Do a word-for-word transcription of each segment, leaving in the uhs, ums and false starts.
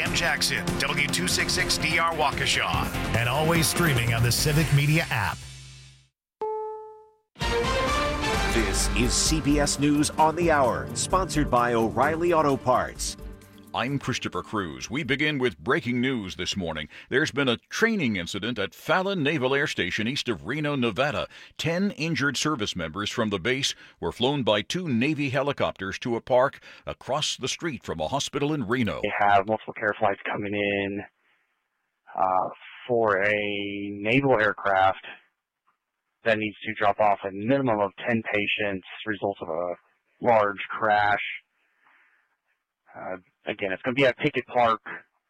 M. Jackson, W two sixty-six D R Waukesha, and always streaming on the Civic Media app. This is C B S News on the Hour, sponsored by O'Reilly Auto Parts. I'm Christopher Cruz. We begin with breaking news this morning. There's been a training incident at Fallon Naval Air Station east of Reno, Nevada. Ten injured service members from the base were flown by two Navy helicopters to a park across the street from a hospital in Reno. They have multiple care flights coming in uh, for a naval aircraft that needs to drop off a minimum of ten patients, result of a large crash. Uh, again, it's going to be at Pickett Park,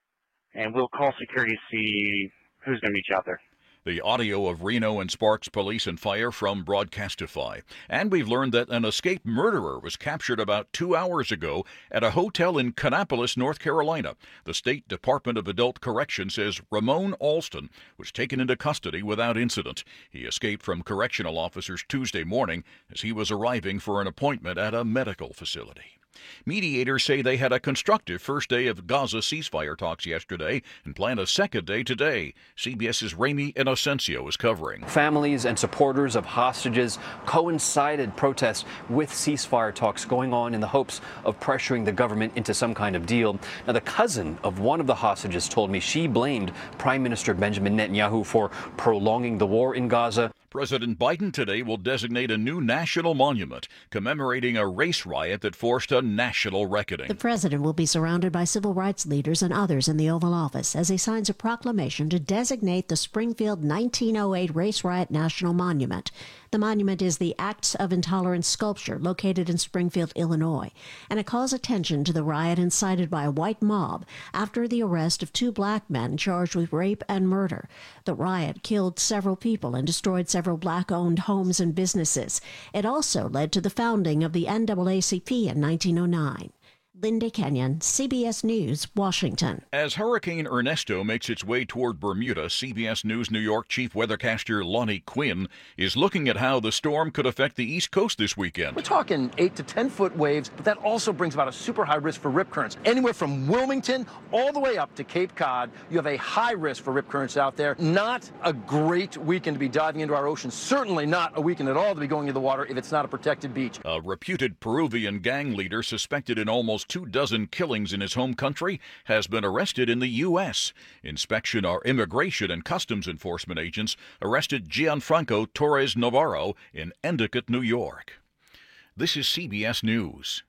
and we'll call security to see who's going to meet you out there. The audio of Reno and Sparks Police and Fire from Broadcastify. And we've learned that an escaped murderer was captured about two hours ago at a hotel in Kannapolis, North Carolina. The State Department of Adult Correction says Ramon Alston was taken into custody without incident. He escaped from correctional officers Tuesday morning as he was arriving for an appointment at a medical facility. Mediators say they had a constructive first day of Gaza ceasefire talks yesterday and plan a second day today. CBS's Ramy Inocencio is covering. Families and supporters of hostages coincided protests with ceasefire talks going on in the hopes of pressuring the government into some kind of deal. Now, the cousin of one of the hostages told me she blamed Prime Minister Benjamin Netanyahu for prolonging the war in Gaza. President Biden today will designate a new national monument commemorating a race riot that forced a national reckoning. The president will be surrounded by civil rights leaders and others in the Oval Office as he signs a proclamation to designate the Springfield nineteen oh eight Race Riot National Monument. The monument is the Acts of Intolerance sculpture located in Springfield, Illinois, and it calls attention to the riot incited by a white mob after the arrest of two black men charged with rape and murder. The riot killed several people and destroyed several black-owned homes and businesses. It also led to the founding of the N double A C P in nineteen oh nine. Linda Kenyon, C B S News, Washington. As Hurricane Ernesto makes its way toward Bermuda, C B S News New York chief weathercaster Lonnie Quinn is looking at how the storm could affect the East Coast this weekend. We're talking eight to ten foot waves, but that also brings about a super high risk for rip currents. Anywhere from Wilmington all the way up to Cape Cod, you have a high risk for rip currents out there. Not a great weekend to be diving into our ocean. Certainly not a weekend at all to be going into the water if it's not a protected beach. A reputed Peruvian gang leader suspected in almost two dozen killings in his home country has been arrested in the U S Inspection or immigration and customs enforcement agents arrested Gianfranco Torres Navarro in Endicott, New York. This is C B S News.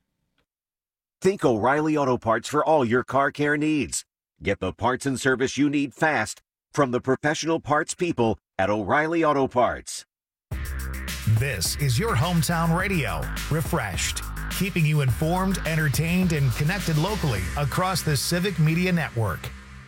Think O'Reilly Auto Parts for all your car care needs. Get the parts and service you need fast from the professional parts people at O'Reilly Auto Parts. This is your hometown radio, Refreshed, keeping you informed, entertained, and connected locally across the Civic Media Network.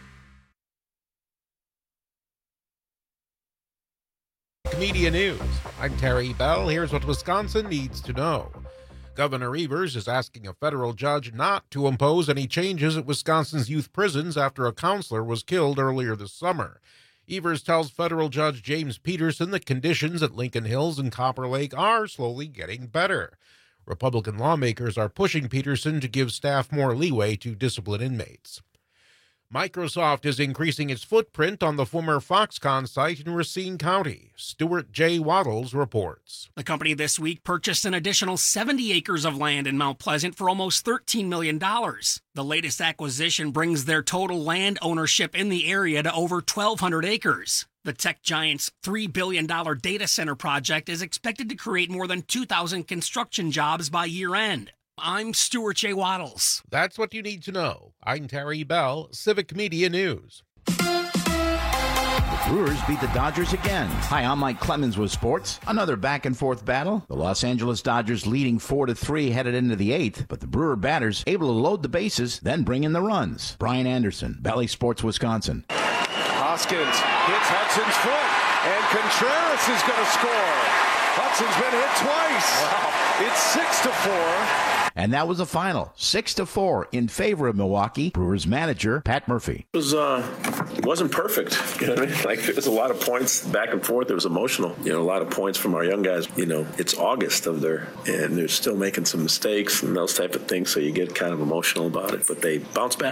Media News. I'm Terry Bell. Here's what Wisconsin needs to know. Governor Evers is asking a federal judge not to impose any changes at Wisconsin's youth prisons after a counselor was killed earlier this summer. Evers tells federal judge James Peterson that conditions at Lincoln Hills and Copper Lake are slowly getting better. Republican lawmakers are pushing Peterson to give staff more leeway to discipline inmates. Microsoft is increasing its footprint on the former Foxconn site in Racine County. Stuart J. Waddles reports. The company this week purchased an additional seventy acres of land in Mount Pleasant for almost thirteen million dollars. The latest acquisition brings their total land ownership in the area to over twelve hundred acres. The tech giant's three billion dollars data center project is expected to create more than two thousand construction jobs by year end. I'm Stuart J. Waddles. That's what you need to know. I'm Terry Bell, Civic Media News. The Brewers beat the Dodgers again. Hi, I'm Mike Clemens with sports. Another back-and-forth battle. The Los Angeles Dodgers leading four to three headed into the eighth, but the Brewer batters able to load the bases, then bring in the runs. Brian Anderson, Bally Sports, Wisconsin. Hoskins hits Hudson's foot, and Contreras is going to score. Hudson's been hit twice. Wow. It's six to four. And that was the final, six to four in favor of Milwaukee. Brewers manager Pat Murphy. It was uh, it wasn't perfect. You know what I mean? Like there was a lot of points back and forth. It was emotional. You know, a lot of points from our young guys. You know, it's August of their, and they're still making some mistakes and those type of things. So you get kind of emotional about it, but they bounce back.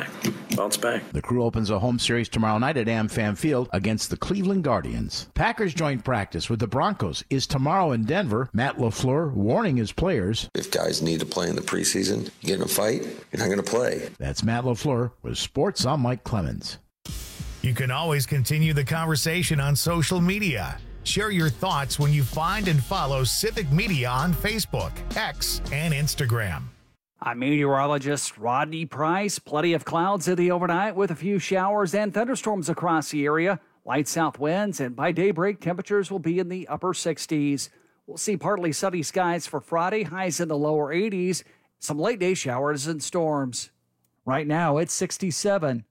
bounce back. The Crew opens a home series tomorrow night at AmFam Field against the Cleveland Guardians. Packers joint practice with the Broncos is tomorrow in Denver. Matt LaFleur warning his players. If guys need to play in the preseason, get in a fight, you're not going to play. That's Matt LaFleur with Sports. I'm Mike Clemens. You can always continue the conversation on social media. Share your thoughts when you find and follow Civic Media on Facebook, X, and Instagram. I'm meteorologist Rodney Price. Plenty of clouds in the overnight with a few showers and thunderstorms across the area. Light south winds, and by daybreak, temperatures will be in the upper sixties. We'll see partly sunny skies for Friday, highs in the lower eighties. Some late day showers and storms. Right now, it's sixty-seven.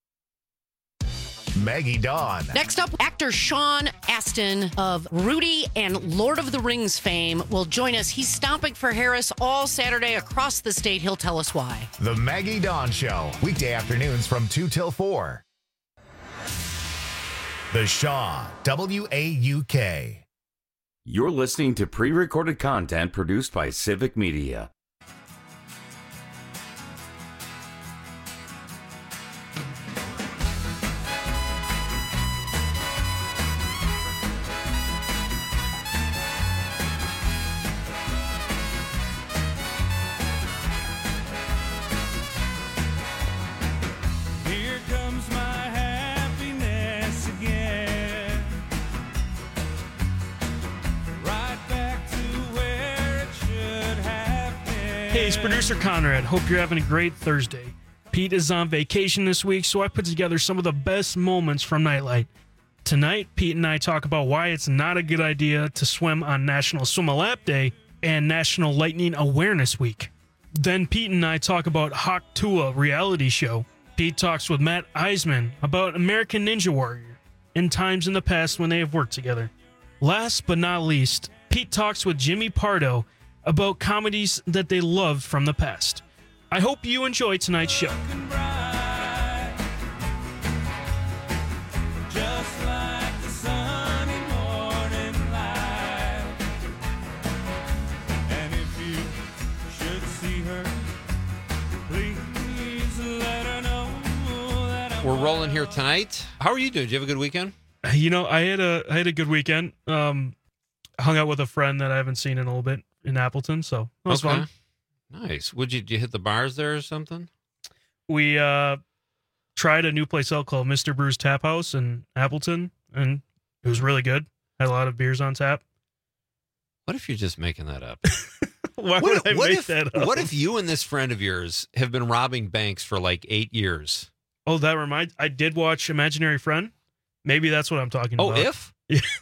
Maggie Dawn. Next up, actor Sean Astin of Rudy and Lord of the Rings fame will join us. He's stomping for Harris all Saturday across the state. He'll tell us why. The Maggie Dawn Show, weekday afternoons from two till four. The Shaw, W A U K. You're listening to pre-recorded content produced by Civic Media. Hey, it's producer Conrad. Hope you're having a great Thursday. Pete is on vacation this week, so I put together some of the best moments from Nightlight. Tonight, Pete and I talk about why it's not a good idea to swim on National Swim a Lap Day and National Lightning Awareness Week. Then Pete and I talk about Hawk Tuah reality show. Pete talks with Matt Eisman about American Ninja Warrior and times in the past when they have worked together. Last but not least, Pete talks with Jimmy Pardo about comedies that they loved from the past. I hope you enjoy tonight's show. We're rolling here tonight. How are you doing? Did you have a good weekend? You know, I had a I had a good weekend. Um, hung out with a friend that I haven't seen in a little bit in Appleton, so it was okay. fun. Nice. Would you, did you hit the bars there or something? We uh, tried a new place out called Mister Brew's Tap House in Appleton, and it was really good. Had a lot of beers on tap. What if you're just making that up? Why what, would I what make if, that up? What if you and this friend of yours have been robbing banks for like eight years? Oh, that reminds. I did watch Imaginary Friend. Maybe that's what I'm talking Oh, about. if?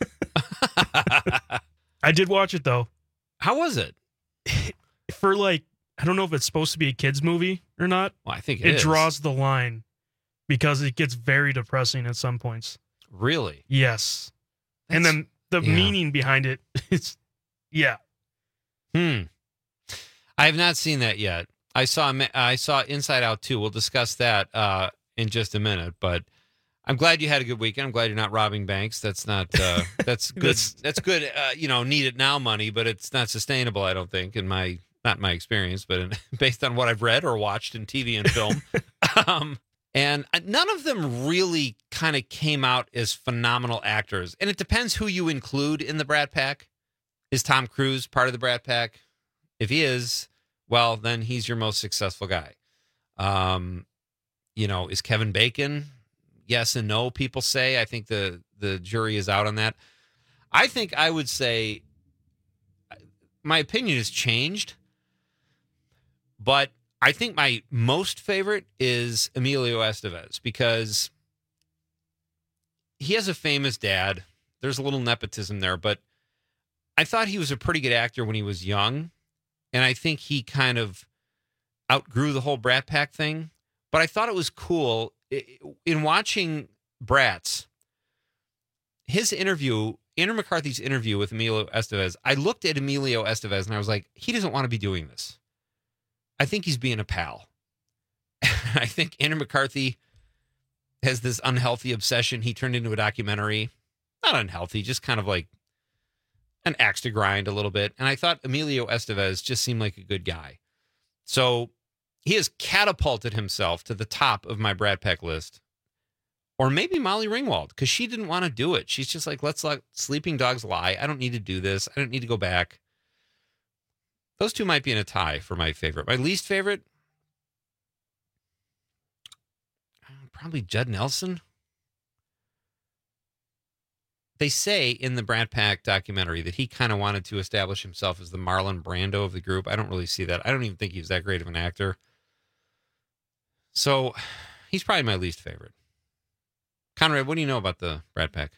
I did watch it though. How was it? For like, I don't know if it's supposed to be a kid's movie or not. Well, I think it, it is. draws the line because it gets very depressing at some points. Really? Yes. That's, and then the yeah. meaning behind it is, yeah. Hmm. I have not seen that yet. I saw I saw Inside Out two. We'll discuss that uh, in just a minute. But I'm glad you had a good weekend. I'm glad you're not robbing banks. That's not uh, that's good. that's, that's good. Uh, you know, need it now money, but it's not sustainable. I don't think in my not my experience, but in, based on what I've read or watched in T V and film. um, and none of them really kind of came out as phenomenal actors. And it depends who you include in the Brat Pack. Is Tom Cruise part of the Brat Pack? If he is, well, then he's your most successful guy. Um, you know, is Kevin Bacon? Yes and no, people say. I think the, the jury is out on that. I think I would say my opinion has changed, but I think my most favorite is Emilio Estevez because he has a famous dad. There's a little nepotism there, but I thought he was a pretty good actor when he was young. And I think he kind of outgrew the whole Brat Pack thing. But I thought it was cool. In watching Bratz, his interview, Andrew McCarthy's interview with Emilio Estevez, I looked at Emilio Estevez and I was like, he doesn't want to be doing this. I think he's being a pal. I think Andrew McCarthy has this unhealthy obsession. He turned into a documentary. Not unhealthy, just kind of like an axe to grind a little bit. And I thought Emilio Estevez just seemed like a good guy. So he has catapulted himself to the top of my Brat Pack list. Or maybe Molly Ringwald, because she didn't want to do it. She's just like, let's let sleeping dogs lie. I don't need to do this. I don't need to go back. Those two might be in a tie for my favorite. My least favorite, probably Judd Nelson. They say in the Brat Pack documentary that he kind of wanted to establish himself as the Marlon Brando of the group. I don't really see that. I don't even think he was that great of an actor. So he's probably my least favorite. Conrad, what do you know about the Brat Pack?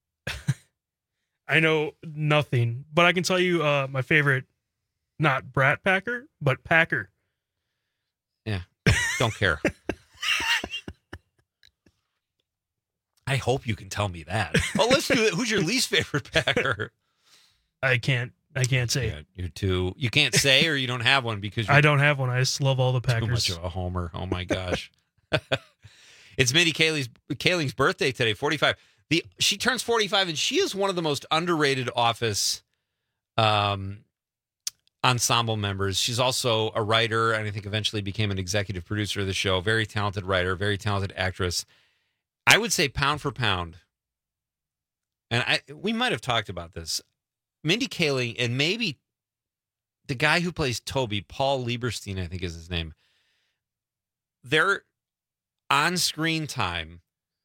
I know nothing, but I can tell you uh, my favorite, not Brat Packer, but Packer. Yeah, don't care. I hope you can tell me that. Well, let's do it. Who's your least favorite Packer? I can't. I can't say. Yeah, you're too. You can't say, or you don't have one because you're I don't have one. I just love all the Packers. Too much of a homer. Oh my gosh. It's Mindy Kaling's, Kaling's birthday today, forty-five. The she turns forty-five, and she is one of the most underrated Office um, ensemble members. She's also a writer, and I think eventually became an executive producer of the show. Very talented writer, very talented actress. I would say pound for pound, and I we might have talked about this. Mindy Kaling and maybe the guy who plays Toby, Paul Lieberstein, I think is his name. They're on-screen time,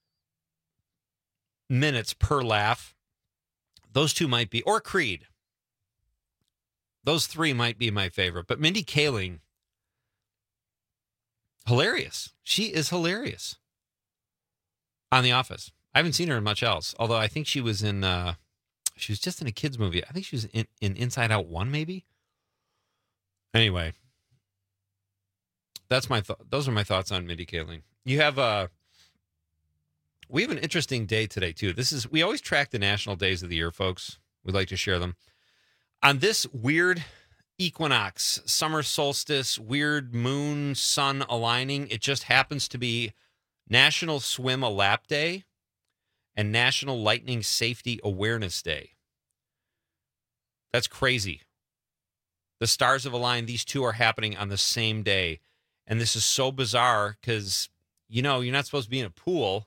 minutes per laugh, those two might be, or Creed. Those three might be my favorite. But Mindy Kaling, hilarious. She is hilarious on The Office. I haven't seen her in much else, although I think she was in, uh, she was just in a kid's movie. I think she was in, in Inside Out one, maybe? Anyway, that's my th- those are my thoughts on Mindy Kaling. You have a, we have an interesting day today, too. This is, we always track the national days of the year, folks. We'd like to share them. On this weird equinox, summer solstice, weird moon, sun aligning, it just happens to be National Swim a Lap Day and National Lightning Safety Awareness Day. That's crazy. The stars have aligned. These two are happening on the same day. And this is so bizarre because, you know, you're not supposed to be in a pool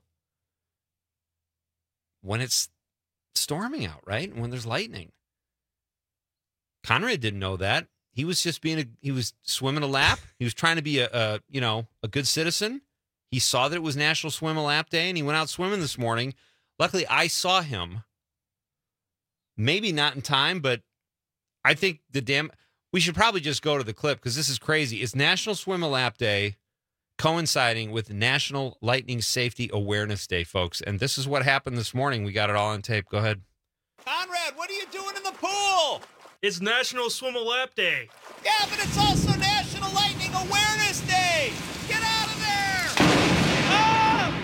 when it's storming out, right? When there's lightning. Conrad didn't know that. He was just being a, he was swimming a lap. He was trying to be a, a, you know, a good citizen. He saw that it was National Swim a Lap Day and he went out swimming this morning. Luckily, I saw him. Maybe not in time, but I think the damn, we should probably just go to the clip because this is crazy. It's National Swim a Lap Day coinciding with National Lightning Safety Awareness Day, folks. And this is what happened this morning. We got it all on tape. Go ahead. Conrad, what are you doing in the pool? It's National Swim a Lap Day. Yeah, but it's also National Lightning Awareness Day. Get out of there! Ah!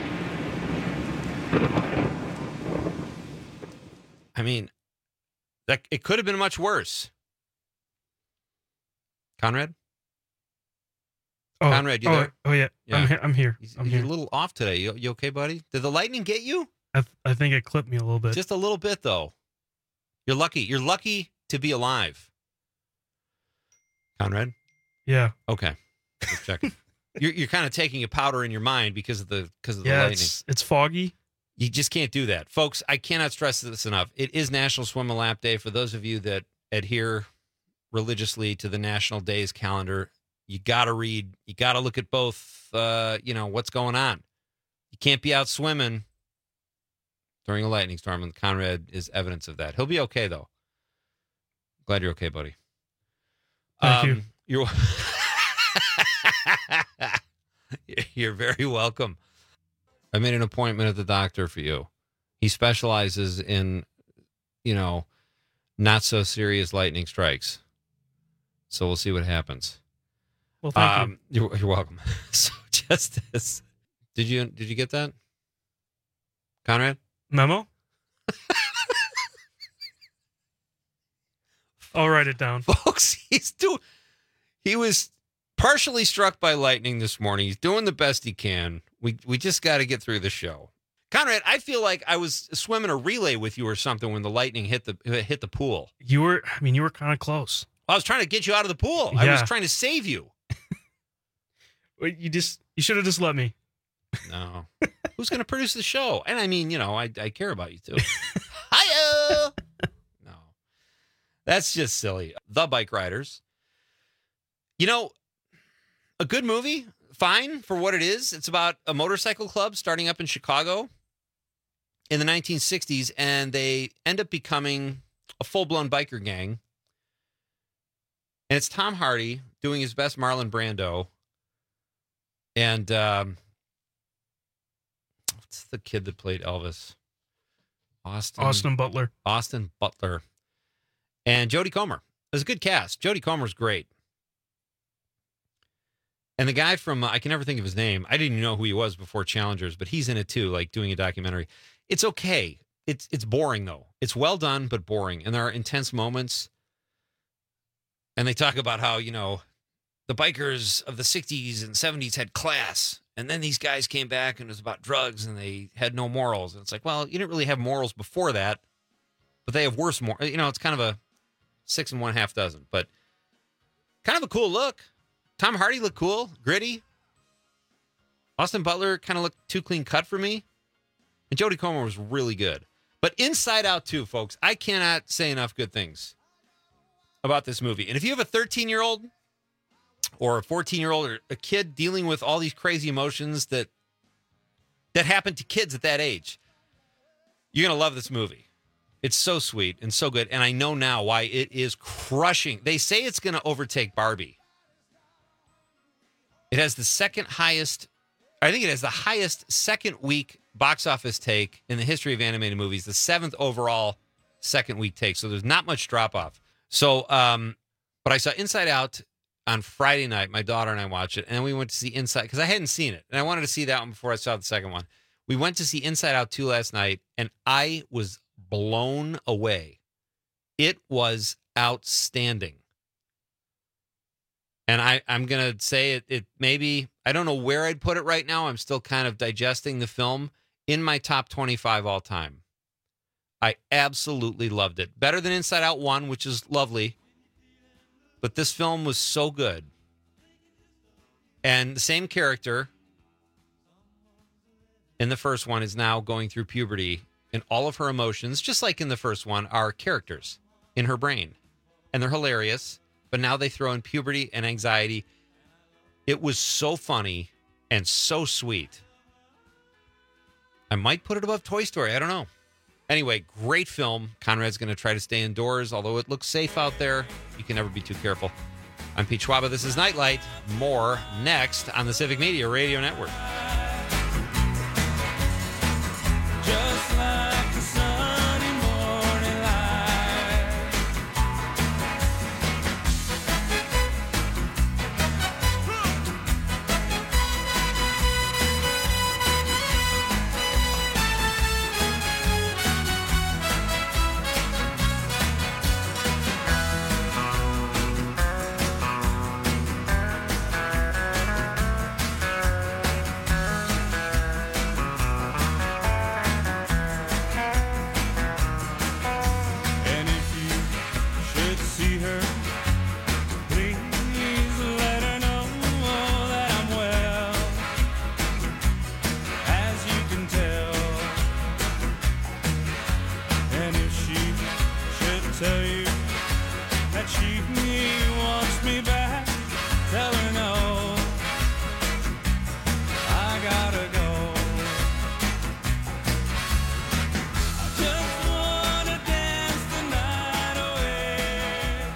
I mean, that it could have been much worse. Conrad? Oh, Conrad, you oh, there? Oh, yeah. Yeah. I'm, he- I'm here. He's, I'm he's here. a little off today. You, you okay, buddy? Did the lightning get you? I, th- I think it clipped me a little bit. Just a little bit, though. You're lucky. You're lucky to be alive. Conrad? Yeah. Okay. Just checking. you're you're kind of taking a powder in your mind because of the because of the Yeah, lightning. it's, it's foggy. You just can't do that. Folks, I cannot stress this enough. It is National Swim a Lap Day. For those of you that adhere religiously to the national days calendar, you got to read, you got to look at both, uh, you know, what's going on. You can't be out swimming during a lightning storm, and Conrad is evidence of that. He'll be okay, though. Glad you're okay, buddy. Thank um, you. You're, you're very welcome. I made an appointment at the doctor for you. He specializes in, you know, not so serious lightning strikes. So we'll see what happens. Well, thank um, you. You're, you're welcome. So Justice, did you did you get that, Conrad? Memo? I'll write it down. Folks, he's doing, he was partially struck by lightning this morning. He's doing the best he can. We we just got to get through the show. Conrad, I feel like I was swimming a relay with you or something when the lightning hit the hit the pool. You were, I mean, you were kind of close. I was trying to get you out of the pool. I Yeah. was trying to save you. Wait, you just you should have just let me. No. Who's going to produce the show? And I mean, you know, I, I care about you too. Hi-yo! No. That's just silly. The Bike Riders. You know, a good movie, fine for what it is. It's about a motorcycle club starting up in Chicago in the nineteen sixties, and they end up becoming a full-blown biker gang. And it's Tom Hardy doing his best Marlon Brando. And um, what's the kid that played Elvis? Austin. Austin Butler. Austin Butler. And Jodie Comer. It was a good cast. Jodie Comer's great. And the guy from, uh, I can never think of his name. I didn't even know who he was before Challengers, but he's in it too, like doing a documentary. It's okay. It's it's boring, though. It's well done, but boring. And there are intense moments. And they talk about how, you know, the bikers of the sixties and seventies had class. And then these guys came back and it was about drugs and they had no morals. And it's like, well, you didn't really have morals before that, but they have worse morals. You know, it's kind of a six and one half dozen, but kind of a cool look. Tom Hardy looked cool, gritty. Austin Butler kind of looked too clean cut for me. And Jodie Comer was really good. But Inside Out too, folks. I cannot say enough good things about this movie. And if you have a thirteen-year-old or a fourteen-year-old or a kid dealing with all these crazy emotions that that happen to kids at that age, you're going to love this movie. It's so sweet and so good. And I know now why it is crushing. They say it's going to overtake Barbie. It has the second highest, I think it has the highest second week box office take in the history of animated movies, the seventh overall second week take. So there's not much drop off. So, um, but I saw Inside Out on Friday night. My daughter and I watched it, and we went to see Inside, because I hadn't seen it, and I wanted to see that one before I saw the second one. We went to see Inside Out two last night, and I was blown away. It was outstanding. And I, I'm going to say it, it maybe, I don't know where I'd put it right now. I'm still kind of digesting the film. In my top twenty-five all time. I absolutely loved it. Better than Inside Out one, which is lovely. But this film was so good. And the same character in the first one is now going through puberty, and all of her emotions, just like in the first one, are characters in her brain. And they're hilarious, but now they throw in puberty and anxiety. It was so funny and so sweet. I might put it above Toy Story. I don't know. Anyway, great film. Conrad's going to try to stay indoors, although it looks safe out there. You can never be too careful. I'm Pete Schwaba. This is Nightlight. More next on the Civic Media Radio Network. Just like the sunny morning light. And if you should see her, please let her know that I'm well. As you can tell. And if she should tell you that she wants me back, tell her no. I gotta go. I just wanna dance the night away.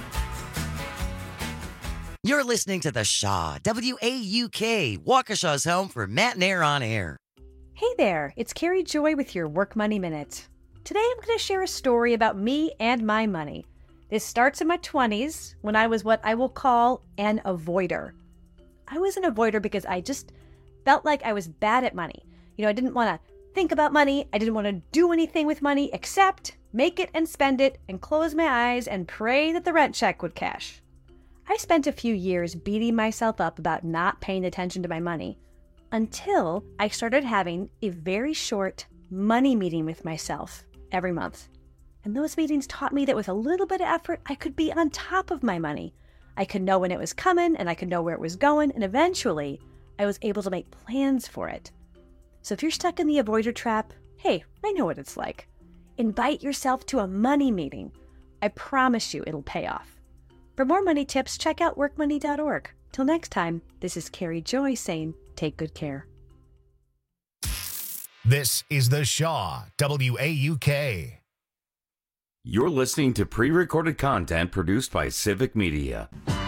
You're listening to The Shaw, W A U K, Waukesha's home for Matinee on Air. Hey there, it's Carrie Joy with your Work Money Minute. Today I'm going to share a story about me and my money. This starts in my twenties when I was what I will call an avoider. I was an avoider because I just felt like I was bad at money. You know, I didn't want to think about money. I didn't want to do anything with money except make it and spend it and close my eyes and pray that the rent check would cash. I spent a few years beating myself up about not paying attention to my money until I started having a very short money meeting with myself every month. And those meetings taught me that with a little bit of effort, I could be on top of my money. I could know when it was coming, and I could know where it was going, and eventually I was able to make plans for it. So if you're stuck in the avoider trap, hey, I know what it's like. Invite yourself to a money meeting. I promise you it'll pay off. For more money tips, check out work money dot org. Till next time, this is Carrie Joy saying, take good care. This is the Shaw, W A U K. You're listening to pre-recorded content produced by Civic Media.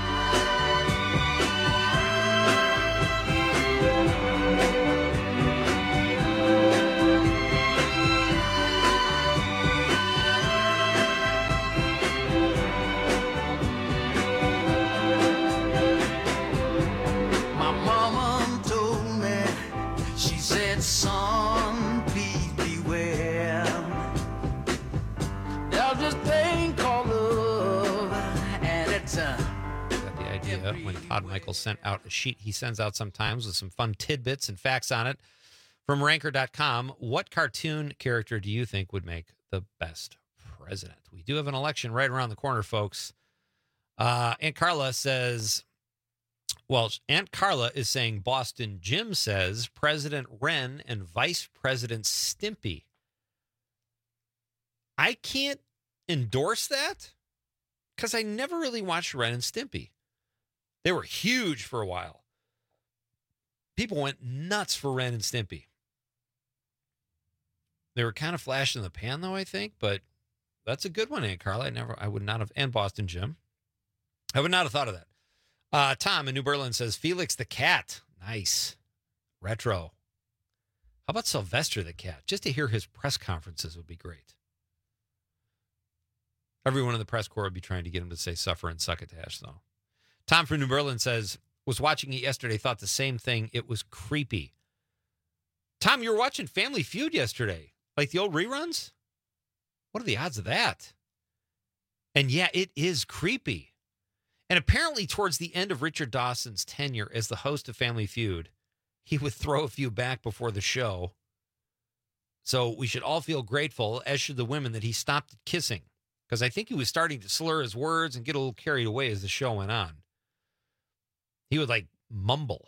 When Todd Michael sent out a sheet he sends out sometimes with some fun tidbits and facts on it from ranker dot com. What cartoon character do you think would make the best president? We do have an election right around the corner, folks. Uh, Aunt Carla says, well, Aunt Carla is saying Boston Jim says President Wren and Vice President Stimpy. I can't endorse that because I never really watched Ren and Stimpy. They were huge for a while. People went nuts for Ren and Stimpy. They were kind of flash in the pan, though, I think, but that's a good one, Aunt Carla. I never, I would not have, and Boston Jim. I would not have thought of that. Uh, Tom in New Berlin says, Felix the Cat. Nice. Retro. How about Sylvester the Cat? Just to hear his press conferences would be great. Everyone in the press corps would be trying to get him to say suffer and succotash, though. Tom from New Berlin says, was watching it yesterday, thought the same thing. It was creepy. Tom, you were watching Family Feud yesterday, like the old reruns? What are the odds of that? And yeah, it is creepy. And apparently towards the end of Richard Dawson's tenure as the host of Family Feud, he would throw a few back before the show. So we should all feel grateful, as should the women, that he stopped kissing. Because I think he was starting to slur his words and get a little carried away as the show went on. He would like mumble.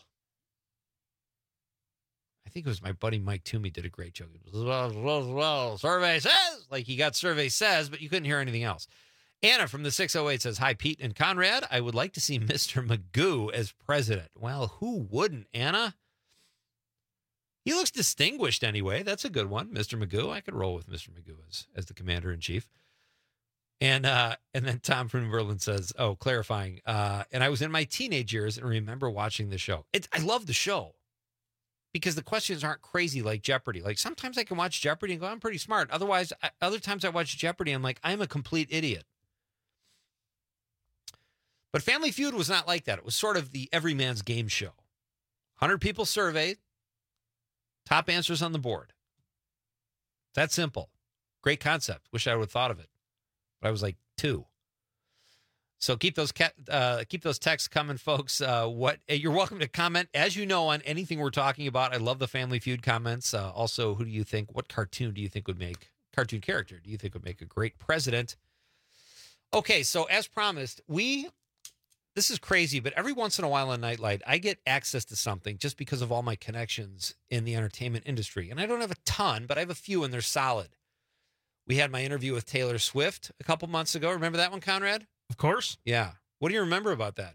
I think it was my buddy Mike Toomey did a great joke. It was, well, well, well, survey says, like he got survey says, but you couldn't hear anything else. Anna from the six oh eight says, hi, Pete and Conrad. I would like to see Mister Magoo as president. Well, who wouldn't, Anna? He looks distinguished anyway. That's a good one, Mister Magoo. I could roll with Mister Magoo as, as the commander-in-chief. And uh, and then Tom from Berlin says, oh, clarifying. Uh, and I was in my teenage years and remember watching the show. It, I love the show because the questions aren't crazy like Jeopardy. Like sometimes I can watch Jeopardy and go, I'm pretty smart. Otherwise, I, other times I watch Jeopardy, I'm like, I'm a complete idiot. But Family Feud was not like that. It was sort of the everyman's game show. one hundred people surveyed, top answers on the board. That simple. Great concept. Wish I would have thought of it. But I was like two. So keep those ca- uh, keep those texts coming, folks. Uh, what you're welcome to comment, as you know, on anything we're talking about. I love the Family Feud comments. Uh, also, who do you think? What cartoon do you think would make cartoon character? Do you think would make a great president? Okay, so as promised, we. This is crazy, but every once in a while on Nightlight, I get access to something just because of all my connections in the entertainment industry, and I don't have a ton, but I have a few, and they're solid. We had my interview with Taylor Swift a couple months ago. Remember that one, Conrad? Of course. Yeah. What do you remember about that?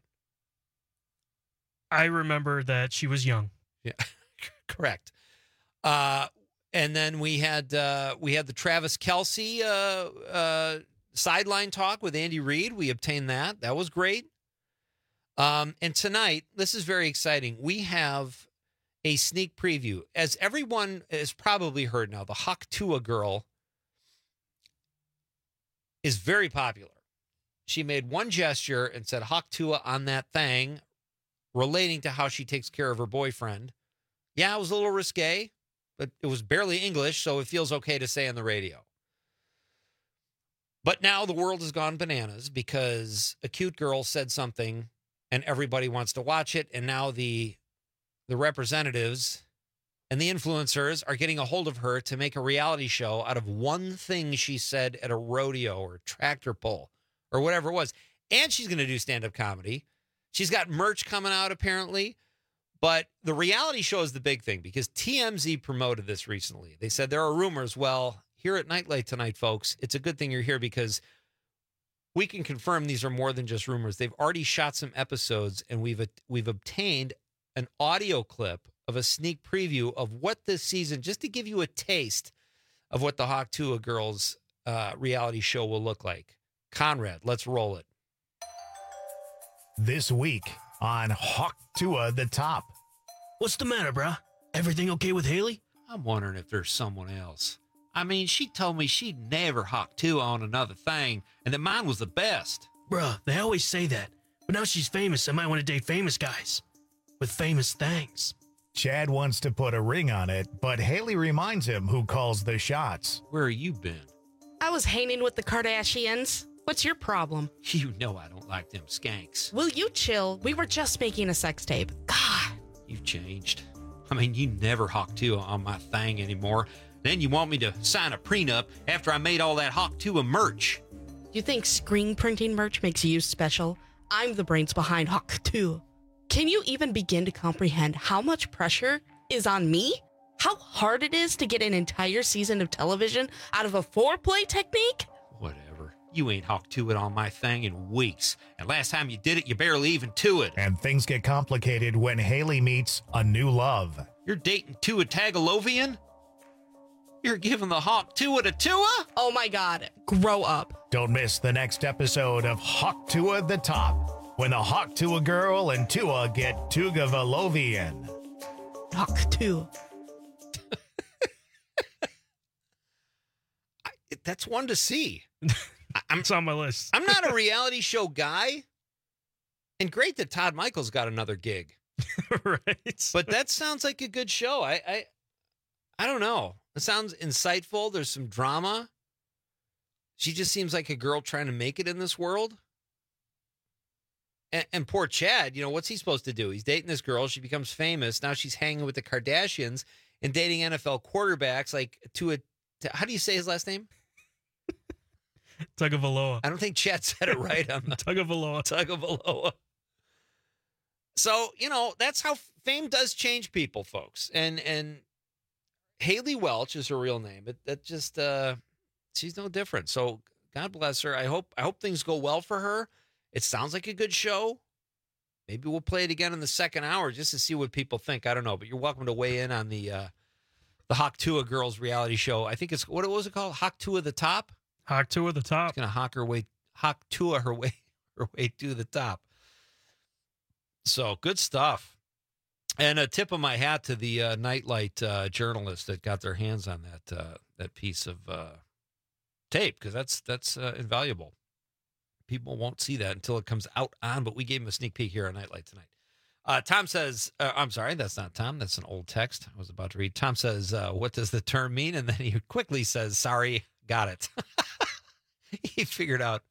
I remember that she was young. Yeah, correct. Uh, and then we had uh, we had the Travis Kelce uh, uh, sideline talk with Andy Reid. We obtained that. That was great. Um, and tonight, this is very exciting. We have a sneak preview. As everyone has probably heard now, the Hawk Tuah girl is very popular. She made one gesture and said Hawk Tuah on that thing relating to how she takes care of her boyfriend. Yeah, it was a little risque, but it was barely English, so it feels okay to say on the radio. But now the world has gone bananas because a cute girl said something and everybody wants to watch it, and now the the representatives and the influencers are getting a hold of her to make a reality show out of one thing she said at a rodeo or tractor pull or whatever it was. and she's going to do stand-up comedy. She's got merch coming out, apparently. But the reality show is the big thing because T M Z promoted this recently. They said there are rumors. Well, here at Nightlight tonight, folks, it's a good thing you're here because we can confirm these are more than just rumors. They've already shot some episodes, and we've we've obtained an audio clip of a sneak preview of what this season, just to give you a taste of what the Hawk Tuah Girls uh, reality show will look like. Conrad, let's roll it. This week on Hawk Tuah the Top. What's the matter, bruh? Everything okay with Haley? I'm wondering if there's someone else. I mean, she told me she'd never Hawk Tuah on another thing, and that mine was the best. Bruh, they always say that. But now she's famous, I might want to date famous guys. With famous things. Chad wants to put a ring on it, but Haley reminds him who calls the shots. Where have you been? I was hanging with the Kardashians. What's your problem? You know I don't like them skanks. Will you chill? We were just making a sex tape. God. You've changed. I mean, you never Hawk Tuah on my thing anymore. Then you want me to sign a prenup after I made all that Hawk Tuah merch. You think screen printing merch makes you special? I'm the brains behind Hawk Tuah. Can you even begin to comprehend how much pressure is on me? How hard it is to get an entire season of television out of a foreplay technique? Whatever. You ain't Hawk Tuah on my thing in weeks. And last time you did it, you barely even to it. And things get complicated when Haley meets a new love. You're dating Tua Tagovailoa? You're giving the Hawk Tuah to Tua? Oh my God, grow up. Don't miss the next episode of Hawk Tuah the Top, when the Hawk Tuah girl and Tua get Tagovailoa. Hawk Tuah. That's one to see. I'm, it's on my list. I'm not a reality show guy. And great that Todd Michaels got another gig. Right. But that sounds like a good show. I, I I don't know. It sounds insightful. There's some drama. She just seems like a girl trying to make it in this world. And, and poor Chad, you know, what's he supposed to do? He's dating this girl. She becomes famous. Now she's hanging with the Kardashians and dating N F L quarterbacks like to a, to, how do you say his last name? Tagovailoa. I don't think Chad said it right on the Tagovailoa. Tagovailoa. So, you know, that's how fame does change people, folks. And and Haley Welch is her real name. But that just uh she's no different. So God bless her. I hope I hope things go well for her. It sounds like a good show. Maybe we'll play it again in the second hour just to see what people think. I don't know, but you're welcome to weigh in on the uh the Hawk Tuah Girls reality show. I think it's what was it called? Hawk Tuah the Top? Hawk Tuah the Top. She's gonna hawk her way Hawk Tuah her way her way to the top. So good stuff. And a tip of my hat to the uh, Nightlight uh, journalists that got their hands on that uh, that piece of uh, tape, because that's that's uh, invaluable. People won't see that until it comes out on, but we gave them a sneak peek here on Nightlight tonight. Uh, Tom says, uh, I'm sorry, that's not Tom. That's an old text I was about to read. Tom says, uh, what does the term mean? And then he quickly says, sorry, got it. He figured out.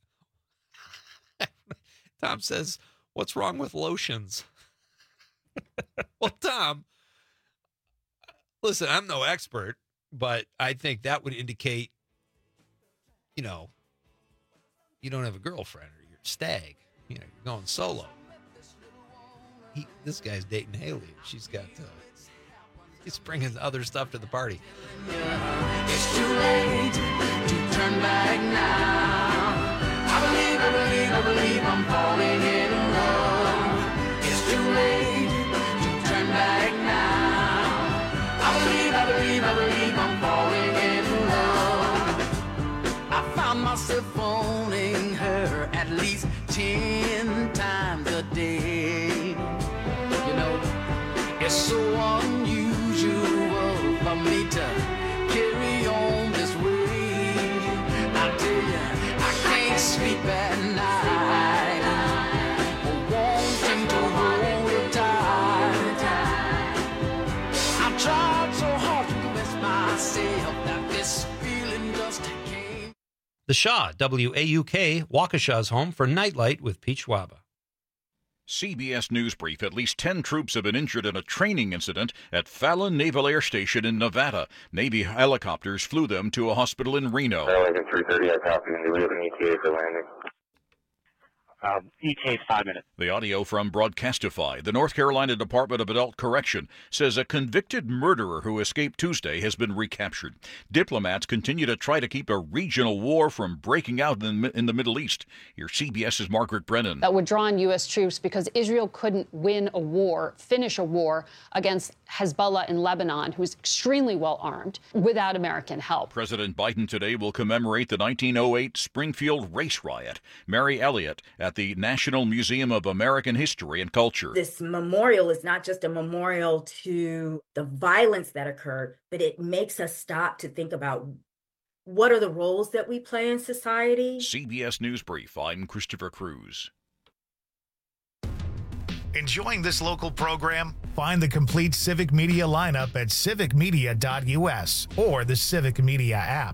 Tom says, what's wrong with lotions? Well, Tom, listen, I'm no expert, but I think that would indicate, you know, you don't have a girlfriend or you're a stag. You know, you're going solo. He, this guy's dating Haley. She's got, uh, he's bringing other stuff to the party. It's too late to turn back now. I believe, I believe, I believe I'm falling in love. It's too late to turn back now. I believe, I believe, I believe I'm falling in love. I found myself phoning her at least ten times a day. You know, it's so unusual for me to carry on this way. I tell you, I can't sleep at night, wanting to hold her tight. I tried so hard to convince myself that this feeling just came. The Shaw, W A U K, Waukesha's home for Nightlight with Pete Schwaba. C B S News Brief. At least ten troops have been injured in a training incident at Fallon Naval Air Station in Nevada. Navy helicopters flew them to a hospital in Reno. Lincoln three thirty, I copy, and we have an E T A for landing. Uh, E T A five minutes. The audio from Broadcastify. The North Carolina Department of Adult Correction says a convicted murderer who escaped Tuesday has been recaptured. Diplomats continue to try to keep a regional war from breaking out in the, in the Middle East. Here's CBS's Margaret Brennan. That would draw in U S troops because Israel couldn't win a war, finish a war against Hezbollah in Lebanon, who's extremely well armed, without American help. President Biden today will commemorate the nineteen oh eight Springfield race riot. Mary Elliott at the National Museum of American History and Culture. This memorial is not just a memorial to the violence that occurred, but it makes us stop to think about what are the roles that we play in society. C B S News Brief, I'm Christopher Cruz. Enjoying this local program? Find the complete Civic Media lineup at civic media dot U S or the Civic Media app.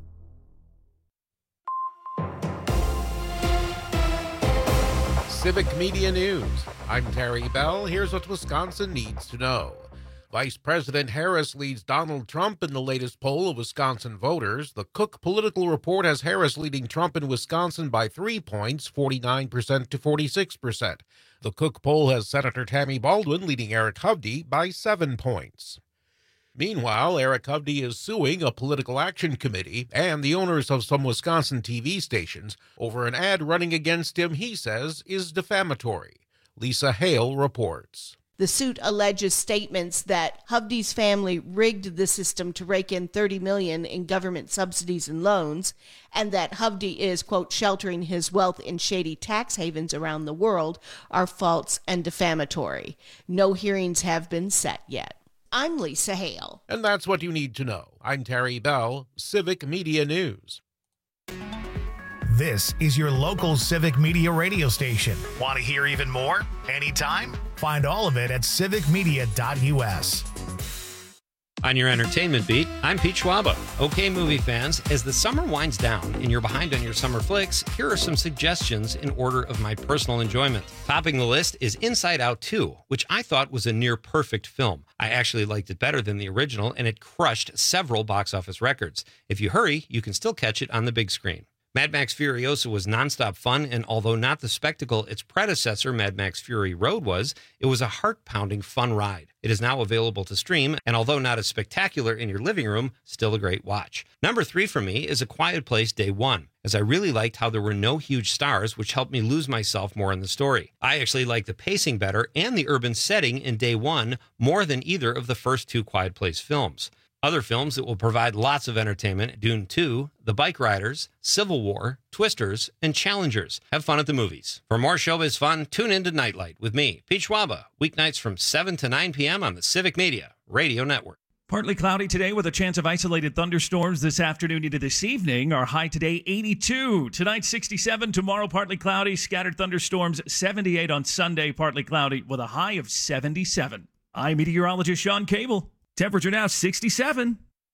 Civic Media News. I'm Terry Bell. Here's what Wisconsin needs to know. Vice President Harris leads Donald Trump in the latest poll of Wisconsin voters. The Cook Political Report has Harris leading Trump in Wisconsin by three points, forty-nine percent to forty-six percent. The Cook poll has Senator Tammy Baldwin leading Eric Hovde by seven points. Meanwhile, Eric Hovde is suing a political action committee and the owners of some Wisconsin T V stations over an ad running against him he says is defamatory. Lisa Hale reports. The suit alleges statements that Hovde's family rigged the system to rake in thirty million dollars in government subsidies and loans, and that Hovde is, quote, sheltering his wealth in shady tax havens around the world are false and defamatory. No hearings have been set yet. I'm Lisa Hale. And that's what you need to know. I'm Terry Bell, Civic Media News. This is your local Civic Media radio station. Want to hear even more? Anytime? Find all of it at civic media dot U S. On your entertainment beat, I'm Pete Schwaba. Okay, movie fans, as the summer winds down and you're behind on your summer flicks, here are some suggestions in order of my personal enjoyment. Topping the list is Inside Out two, which I thought was a near-perfect film. I actually liked it better than the original, and it crushed several box office records. If you hurry, you can still catch it on the big screen. Mad Max Furiosa was nonstop fun, and although not the spectacle its predecessor, Mad Max Fury Road, was, it was a heart-pounding fun ride. It is now available to stream, and although not as spectacular in your living room, still a great watch. Number three for me is A Quiet Place Day One, as I really liked how there were no huge stars, which helped me lose myself more in the story. I actually like the pacing better and the urban setting in Day One more than either of the first two Quiet Place films. Other films that will provide lots of entertainment: Dune two, The Bike Riders, Civil War, Twisters, and Challengers. Have fun at the movies. For more showbiz fun, tune in to Nightlight with me, Pete Schwaba, weeknights from seven to nine p.m. on the Civic Media Radio Network. Partly cloudy today with a chance of isolated thunderstorms this afternoon into this evening. Our high today, eighty-two. Tonight, sixty-seven. Tomorrow, partly cloudy. Scattered thunderstorms, seventy-eight on Sunday, partly cloudy with a high of seventy-seven. I'm meteorologist Sean Cable. Temperature now sixty-seven.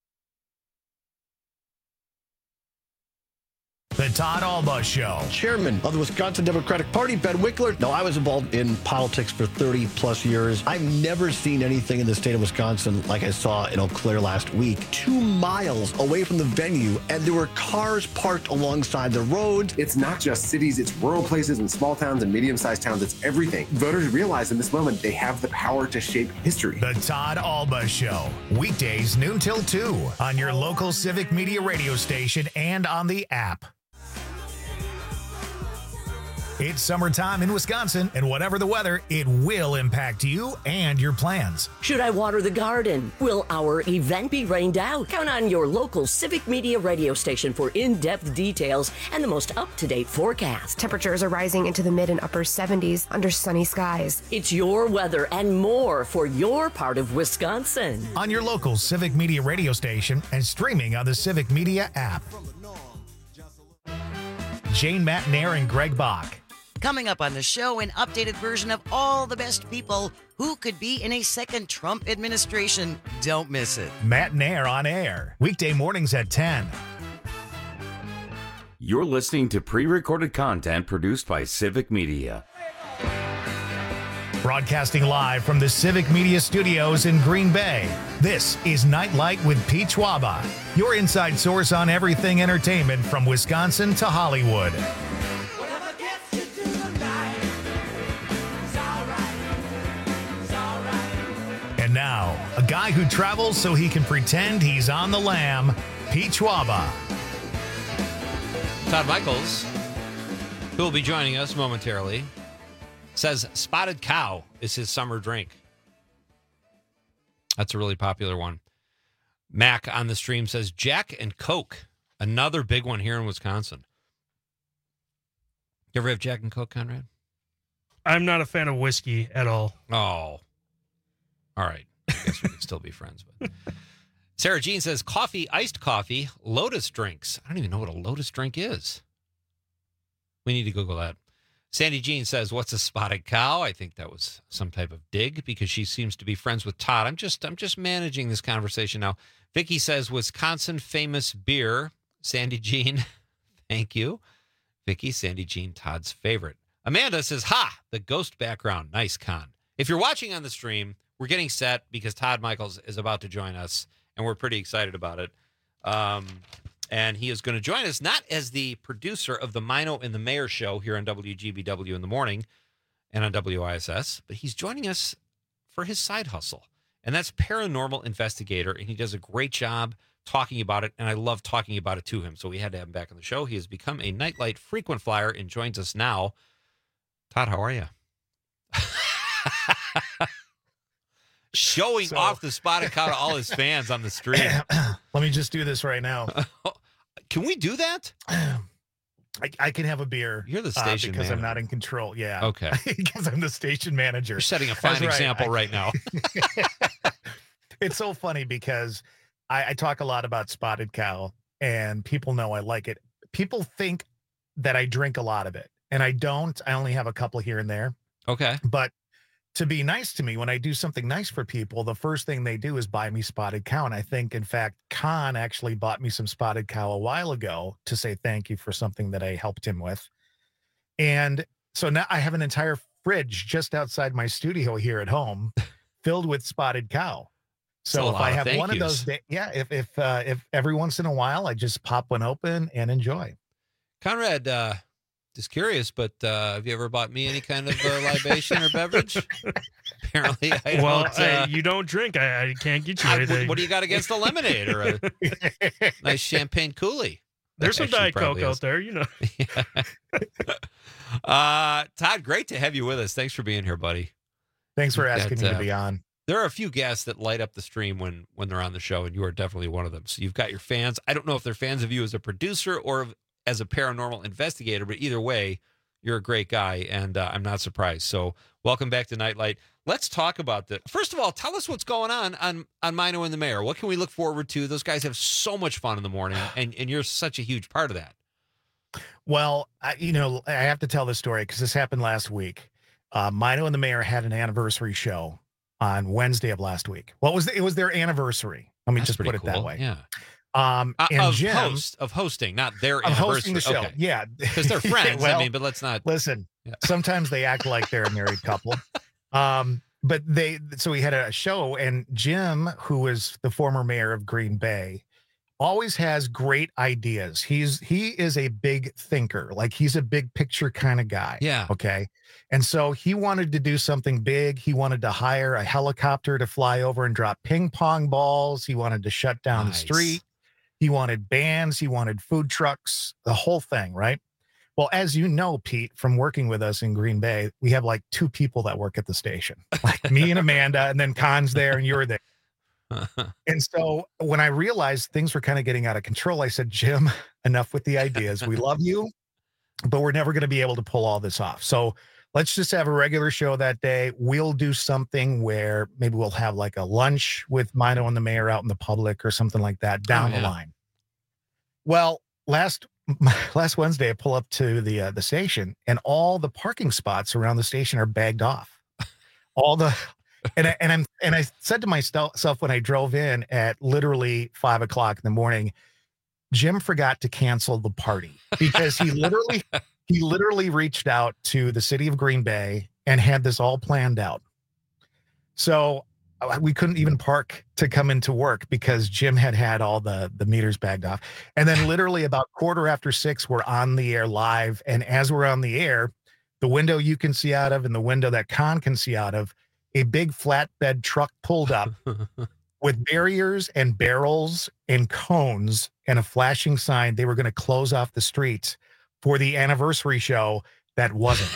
The Todd Alba Show. Chairman of the Wisconsin Democratic Party, Ben Wickler. No, I was involved in politics for thirty plus years. I've never seen anything in the state of Wisconsin like I saw in Eau Claire last week. Two miles away from the venue, and there were cars parked alongside the road. It's not just cities, it's rural places and small towns and medium-sized towns. It's everything. Voters realize in this moment they have the power to shape history. The Todd Alba Show. Weekdays noon till two on your local Civic Media radio station and on the app. It's summertime in Wisconsin, and whatever the weather, it will impact you and your plans. Should I water the garden? Will our event be rained out? Count on your local Civic Media radio station for in-depth details and the most up-to-date forecast. Temperatures are rising into the mid and upper seventies under sunny skies. It's your weather and more for your part of Wisconsin. On your local Civic Media radio station and streaming on the Civic Media app. Jane Matnair and Greg Bach. Coming up on the show, an updated version of all the best people who could be in a second Trump administration. Don't miss it. Matt Nair on air, weekday mornings at ten. You're listening to pre-recorded content produced by Civic Media. Broadcasting live from the Civic Media Studios in Green Bay, this is Nightlight with Pete Schwaba, your inside source on everything entertainment from Wisconsin to Hollywood. guy who travels so he can pretend he's on the lam, Pete Schwaba. Todd Michaels, who will be joining us momentarily, says Spotted Cow is his summer drink. That's a really popular one. Mac on the stream says Jack and Coke, another big one here in Wisconsin. You ever have Jack and Coke, Conrad? I'm not a fan of whiskey at all. Oh. All right. I guess we can still be friends. But Sarah Jean says coffee, iced coffee, Lotus drinks. I don't even know what a Lotus drink is. We need to Google that. Sandy Jean says, what's a spotted cow? I think that was some type of dig because she seems to be friends with Todd. I'm just I'm just managing this conversation now. Vicky says, Wisconsin famous beer. Sandy Jean, thank you. Vicky, Sandy Jean, Todd's favorite. Amanda says, ha, the ghost background. Nice, Con. If you're watching on the stream, we're getting set because Todd Michaels is about to join us, and we're pretty excited about it. Um, and he is going to join us not as the producer of the Mino and the Mayor show here on W G B W in the morning and on W I S S, but he's joining us for his side hustle, and that's paranormal investigator, and he does a great job talking about it, and I love talking about it to him, so we had to have him back on the show. He has become a Nightlight frequent flyer and joins us now. Todd, how are you? Showing So- off the spotted cow to all his fans on the stream. Let me just do this right now. Can we do that? I, I can have a beer. You're the uh, station because I'm manager. not in control. Yeah. Okay. Because I'm the station manager. You're setting a fine That's right. example I- right now. It's so funny because I, I talk a lot about spotted cow, and people know I like it. People think that I drink a lot of it, and I don't. I only have a couple here and there. Okay. But to be nice to me, when I do something nice for people, the first thing they do is buy me spotted cow. And I think, in fact, Khan actually bought me some spotted cow a while ago to say thank you for something that I helped him with. And so now I have an entire fridge just outside my studio here at home filled with spotted cow. That's a So if lot I of have thank one of those, yous. day, yeah, if if uh, if every once in a while I just pop one open and enjoy. Conrad, uh, just curious, but uh, have you ever bought me any kind of uh, libation or beverage? Apparently, I well, don't. I- Uh, you don't drink. I, I can't get you I- anything. what, what do you got against a lemonade or a nice champagne coulis? There's some Actually, Diet Coke probably out is. there, you know. Uh, Todd, great to have you with us. Thanks for being here, buddy. Thanks for You've asking got, me to uh, be on. There are a few guests that light up the stream when when they're on the show, and you are definitely one of them. So you've got your fans. I don't know if they're fans of you as a producer or as a paranormal investigator, but either way, you're a great guy, and uh, I'm not surprised. So welcome back to Nightlight. Let's talk about that. First of all, tell us what's going on on on Mino and the Mayor. What can we look forward to? Those guys have so much fun in the morning, and and you're such a huge part of that. Well, I, you know, I have to tell this story because this happened last week. Uh, Mino and the Mayor had an anniversary show on Wednesday of last week. What was the, it was their anniversary? Let me That's just put pretty it that cool. way. Yeah. Um, Uh, and of Jim, host of hosting, not their of hosting the anniversary. show. Okay. Yeah, Because they're friends. Well, I mean, but let's not. listen. Yeah. Sometimes they act like they're a married couple. Um, but they so we had a show, and Jim, who was the former mayor of Green Bay, always has great ideas. He's he is a big thinker, like he's a big picture kind of guy. Yeah. Okay. And so he wanted to do something big. He wanted to hire a helicopter to fly over and drop ping pong balls. He wanted to shut down Nice. the street. He wanted bands. He wanted food trucks, the whole thing, right? Well, as you know, Pete, from working with us in Green Bay, we have like two people that work at the station, like me and Amanda, and then Con's there and you're there. And so when I realized things were kind of getting out of control, I said, Jim, enough with the ideas. We love you, but we're never going to be able to pull all this off. So let's just have a regular show that day. We'll do something where maybe we'll have like a lunch with Mino and the Mayor out in the public or something like that down Oh, the yeah. line. Well, last last Wednesday, I pull up to the uh, the station, and all the parking spots around the station are bagged off. All the and I, and I'm and I said to myself when I drove in at literally five o'clock in the morning, Jim forgot to cancel the party because he literally he literally reached out to the city of Green Bay and had this all planned out. So uh, we couldn't even park to come into work because Jim had had all the the meters bagged off. And then literally about quarter after six, we're on the air live. And as we're on the air, the window you can see out of and the window that Con can see out of, a big flatbed truck pulled up with barriers and barrels and cones and a flashing sign. They were going to close off the streets for the anniversary show that wasn't.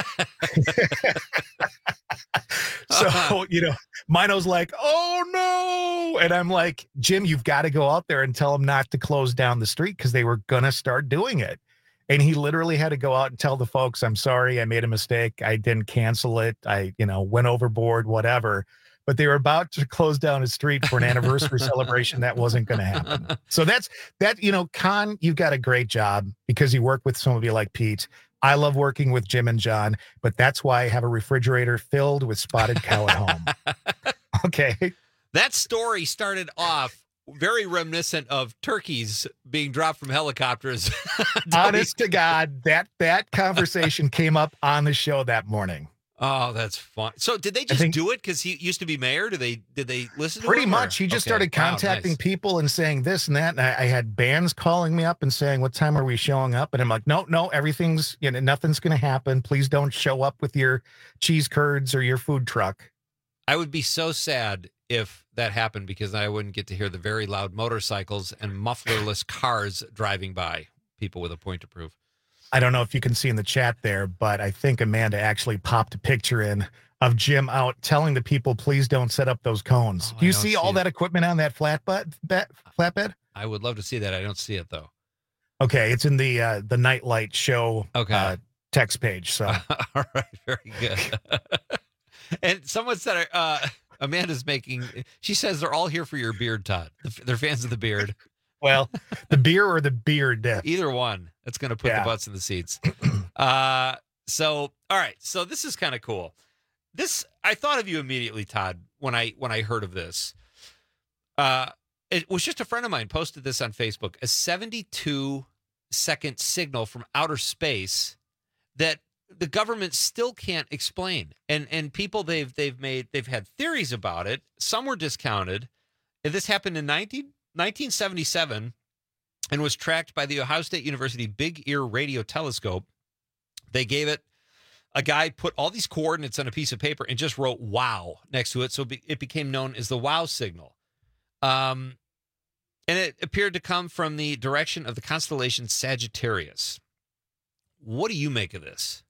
So, you know, Mino's like, oh no. And I'm like, Jim, you've got to go out there and tell them not to close down the street because they were going to start doing it. And he literally had to go out and tell the folks, I'm sorry, I made a mistake. I didn't cancel it. I, you know, went overboard, whatever. But they were about to close down a street for an anniversary celebration that wasn't going to happen. So that's that, you know, Con, you've got a great job because you work with somebody like Pete. I love working with Jim and John, but that's why I have a refrigerator filled with spotted cow at home. Okay. That story started off very reminiscent of turkeys being dropped from helicopters. Honest to God, that that conversation came up on the show that morning. Oh, that's fun. So did they just think- do it because he used to be mayor? Did they did they listen to Pretty him, much. or- He just Okay. started Wow, contacting nice. people and saying this and that. And I, I had bands calling me up and saying, what time are we showing up? And I'm like, no, no, everything's, you know, nothing's going to happen. Please don't show up with your cheese curds or your food truck. I would be so sad if that happened because I wouldn't get to hear the very loud motorcycles and mufflerless cars driving by. People with a point to prove. I don't know if you can see in the chat there, but I think Amanda actually popped a picture in of Jim out telling the people, please don't set up those cones. Oh, Do you I don't see see all it. that equipment on that flatbed? That flatbed? I would love to see that. I don't see it though. Okay, it's in the uh, the Nightlight show Okay. uh, text page. So All right, very good. And someone said, uh, Amanda's making, she says they're all here for your beard, Todd. They're fans of the beard. Well, the beer or the beard. Either one. That's going to put Yeah. the butts in the seats. Uh, so, all right. So this is kind of cool. This, I thought of you immediately, Todd, when I, when I heard of this. Uh, it was just a friend of mine posted this on Facebook, a seventy-two second signal from outer space that the government still can't explain. And, and people they've, they've made, they've had theories about it. Some were discounted. And this happened in nineteen seventy-seven and was tracked by the Ohio State University Big Ear Radio Telescope. They gave it, a guy put all these coordinates on a piece of paper and just wrote wow next to it. So it became known as the wow signal. Um, and it appeared to come from the direction of the constellation Sagittarius. What do you make of this?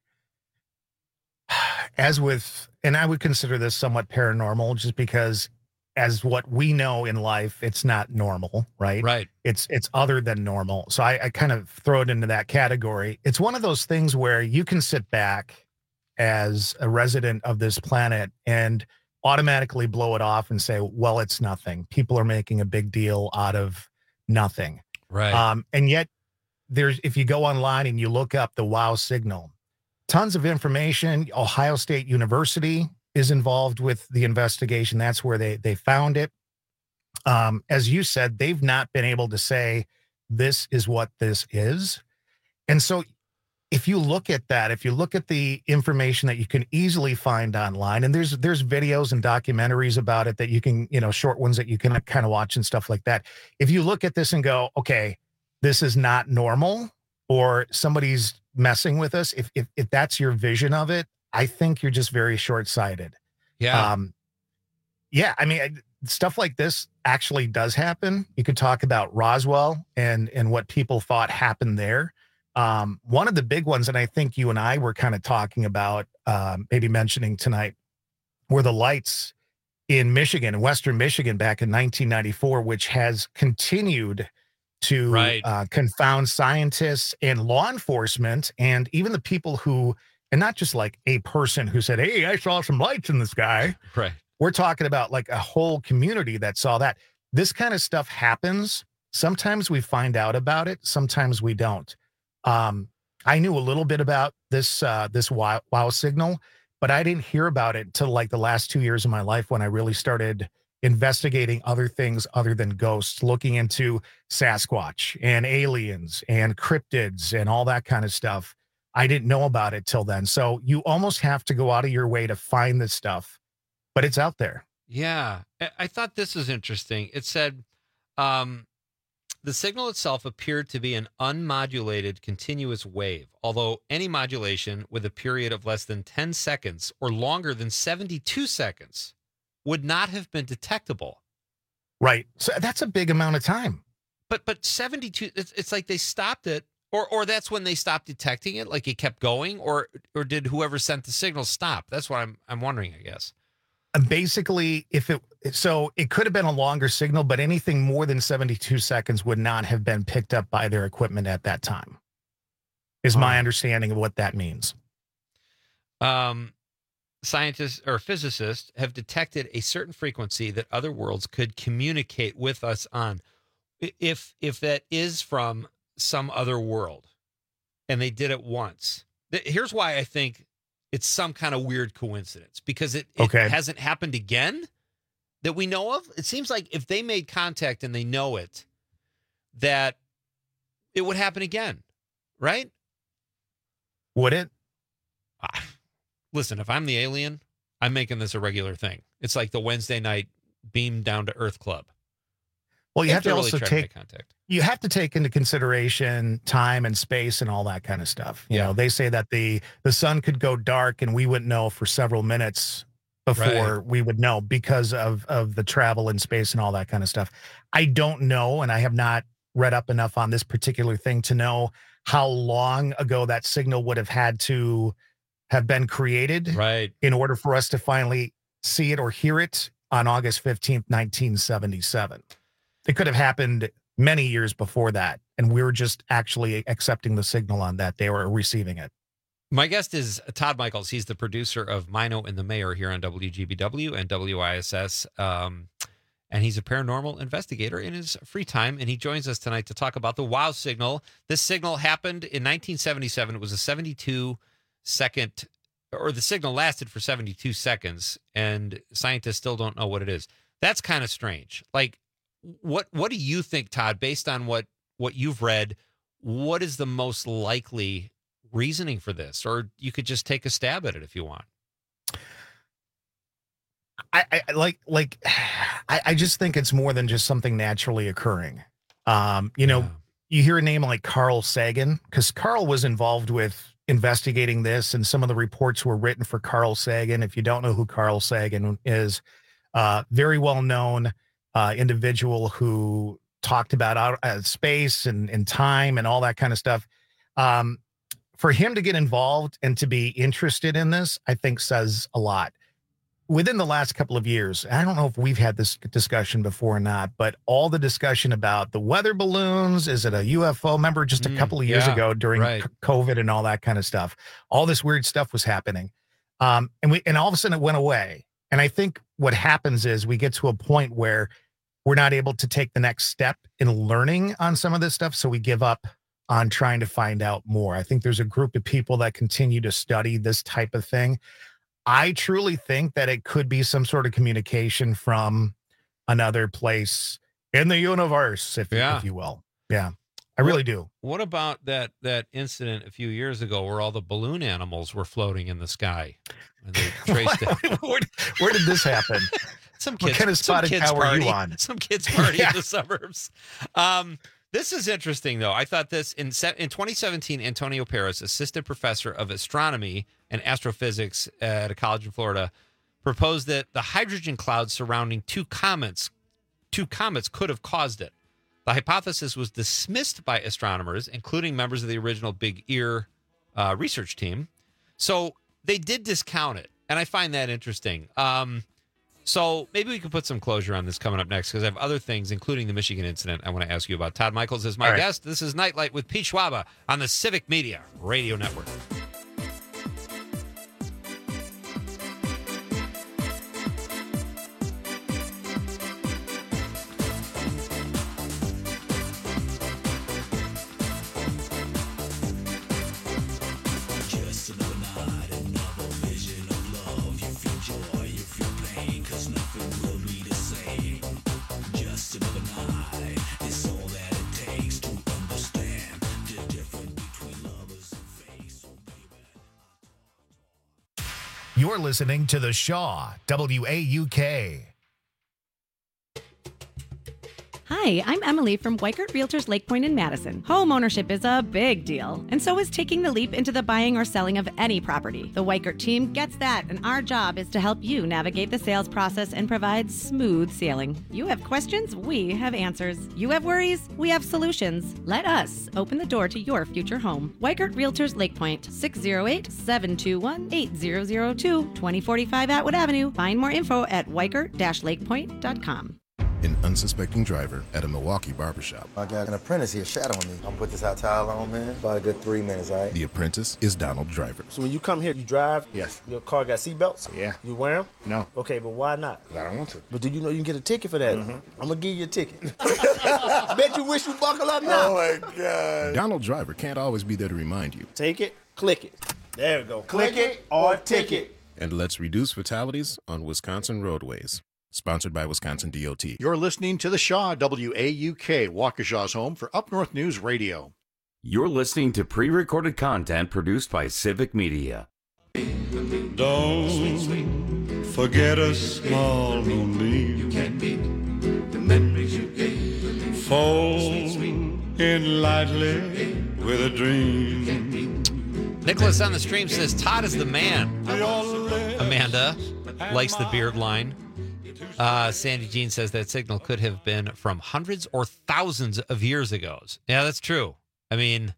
as with, and I would consider this somewhat paranormal just because as what we know in life, it's not normal, right? Right. It's, it's other than normal. So I, I kind of throw it into that category. It's one of those things where you can sit back as a resident of this planet and automatically blow it off and say, well, it's nothing. People are making a big deal out of nothing. Right. Um, and yet there's, if you go online and you look up the wow signal, tons of information. Ohio State University is involved with the investigation. That's where they, they found it. Um, as you said, they've not been able to say, this is what this is. And so if you look at that, if you look at the information that you can easily find online, and there's, there's videos and documentaries about it that you can, you know, short ones that you can kind of watch and stuff like that. If you look at this and go, okay, this is not normal, or somebody's messing with us, if, if, if that's your vision of it, I think you're just very short-sighted. Yeah. Um, yeah. I mean, I- stuff like this actually does happen. You could talk about Roswell and, and what people thought happened there. Um, one of the big ones, and I think you and I were kind of talking about, um, maybe mentioning tonight, were the lights in Michigan, in Western Michigan back in nineteen ninety-four, which has continued to Right. uh, confound scientists and law enforcement and even the people who, and not just like a person who said, hey, I saw some lights in the sky. Right. We're talking about like a whole community that saw that. This kind of stuff happens. Sometimes we find out about it. Sometimes we don't. Um, I knew a little bit about this, uh, this wow, wow signal, but I didn't hear about it until like the last two years of my life when I really started investigating other things other than ghosts, looking into Sasquatch and aliens and cryptids and all that kind of stuff. I didn't know about it till then. So you almost have to go out of your way to find this stuff, but it's out there. Yeah. I- I thought this was interesting. It said um, the signal itself appeared to be an unmodulated continuous wave, although any modulation with a period of less than ten seconds or longer than seventy-two seconds would not have been detectable. Right. So that's a big amount of time. But but seventy-two, it's, it's like they stopped it, or or that's when they stopped detecting it, like it kept going, or or did whoever sent the signal stop? That's what I'm I'm wondering, I guess. And basically, if it so it could have been a longer signal, but anything more than seventy-two seconds would not have been picked up by their equipment at that time. Is my Oh. understanding of what that means. Um, scientists or physicists have detected a certain frequency that other worlds could communicate with us on. I- If if that is from some other world, and they did it once, th- here's why I think it's some kind of weird coincidence, because it, it Okay. hasn't happened again that we know of. It seems like if they made contact and they know it, that it would happen again, right? Would it? Ah, listen, if I'm the alien, I'm making this a regular thing. It's like the Wednesday night beam down to Earth Club. Well, you If have to they're really also trying to make take contact. you have to take into consideration time and space and all that kind of stuff. You Yeah. know, they say that the the sun could go dark and we wouldn't know for several minutes before Right. we would know because of of the travel in space and all that kind of stuff. I don't know, and I have not read up enough on this particular thing to know how long ago that signal would have had to have been created right. in order for us to finally see it or hear it on August fifteenth, nineteen seventy-seven. It could have happened many years before that, and we were just actually accepting the signal on that. They were receiving it. My guest is Todd Michaels. He's the producer of Mino and the Mayor here on W G B W and W I S S. Um, and he's a paranormal investigator in his free time. And he joins us tonight to talk about the WOW signal. This signal happened in nineteen seventy-seven. It was a seventy-two second, or the signal lasted for seventy-two seconds, and scientists still don't know what it is. That's kind of strange. Like, what what do you think, Todd, based on what what you've read, what is the most likely reasoning for this? Or you could just take a stab at it if you want. I, I like like I, I just think it's more than just something naturally occurring. Um, you know, you hear a name like Carl Sagan, because Carl was involved with investigating this, and some of the reports were written for Carl Sagan. If you don't know who Carl Sagan is, uh, very well known uh, individual who talked about out, uh, space and, and time and all that kind of stuff. Um, for him to get involved and to be interested in this, I think says a lot. Within the last couple of years, I don't know if we've had this discussion before or not, but all the discussion about the weather balloons, is it a U F O? Remember just a Mm, couple of years yeah, ago during right. c- COVID and all that kind of stuff, all this weird stuff was happening. Um, and we, and all of a sudden it went away. And I think what happens is we get to a point where we're not able to take the next step in learning on some of this stuff. So we give up on trying to find out more. I think there's a group of people that continue to study this type of thing. I truly think that it could be some sort of communication from another place in the universe, if, Yeah. if you will. Yeah, I really do. What about that that incident a few years ago where all the balloon animals were floating in the sky? And they traced it. where, where did this happen? Some What kids, kind of some spotted kids cow were you party, on? Some kids party Yeah. in the suburbs. Um, this is interesting, though. I thought this in se- in twenty seventeen. Antonio Paris, assistant professor of astronomy and astrophysics at a college in Florida, proposed that the hydrogen clouds surrounding two comets, two comets, could have caused it. The hypothesis was dismissed by astronomers, including members of the original Big Ear uh, research team. So they did discount it, and I find that interesting. Um, so maybe we can put some closure on this coming up next, because I have other things, including the Michigan incident, I want to ask you about. Todd Michaels is my All right. guest. This is Nightlight with Pete Schwaba on the Civic Media Radio Network. Just another night, another vision of love. You feel joy, you feel pain, cause nothing will be the same. Just another night, it's all that it takes to understand the difference between lovers and face. You're listening to The Shaw, W A U K. Hi, I'm Emily from Weikert Realtors Lake Point in Madison. Home ownership is a big deal, and so is taking the leap into the buying or selling of any property. The Weikert team gets that, and our job is to help you navigate the sales process and provide smooth sailing. You have questions, we have answers. You have worries, we have solutions. Let us open the door to your future home. Weikert Realtors Lake Point, six oh eight, seven two one, eight zero zero two, twenty forty-five Atwood Avenue. Find more info at weikert dash lakepoint dot com. An unsuspecting driver at a Milwaukee barbershop. I got an apprentice here shadowing me. I'm put this hot towel on, man. About a good three minutes, all right? The apprentice is Donald Driver. So when you come here, you drive? Yes. Your car got seatbelts? Yeah. You wear them? No. Okay, but why not? I don't want to. But do you know you can get a ticket for that? Mm-hmm. I'm gonna give you a ticket. Bet you wish you buckle up now. Oh my God. Donald Driver can't always be there to remind you. Take it, click it. There we go. Click it or ticket. And let's reduce fatalities on Wisconsin roadways. Sponsored by Wisconsin D O T. You're listening to The Shaw, W A U K, Waukesha's home for Up North News Radio. You're listening to pre-recorded content produced by Civic Media. Don't forget a small moonbeam. Fall in lightly with a dream. Nicholas on the stream says Todd is the man. Amanda likes the beard line. Uh, Sandy Jean says that signal could have been from hundreds or thousands of years ago. Yeah, that's true. I mean,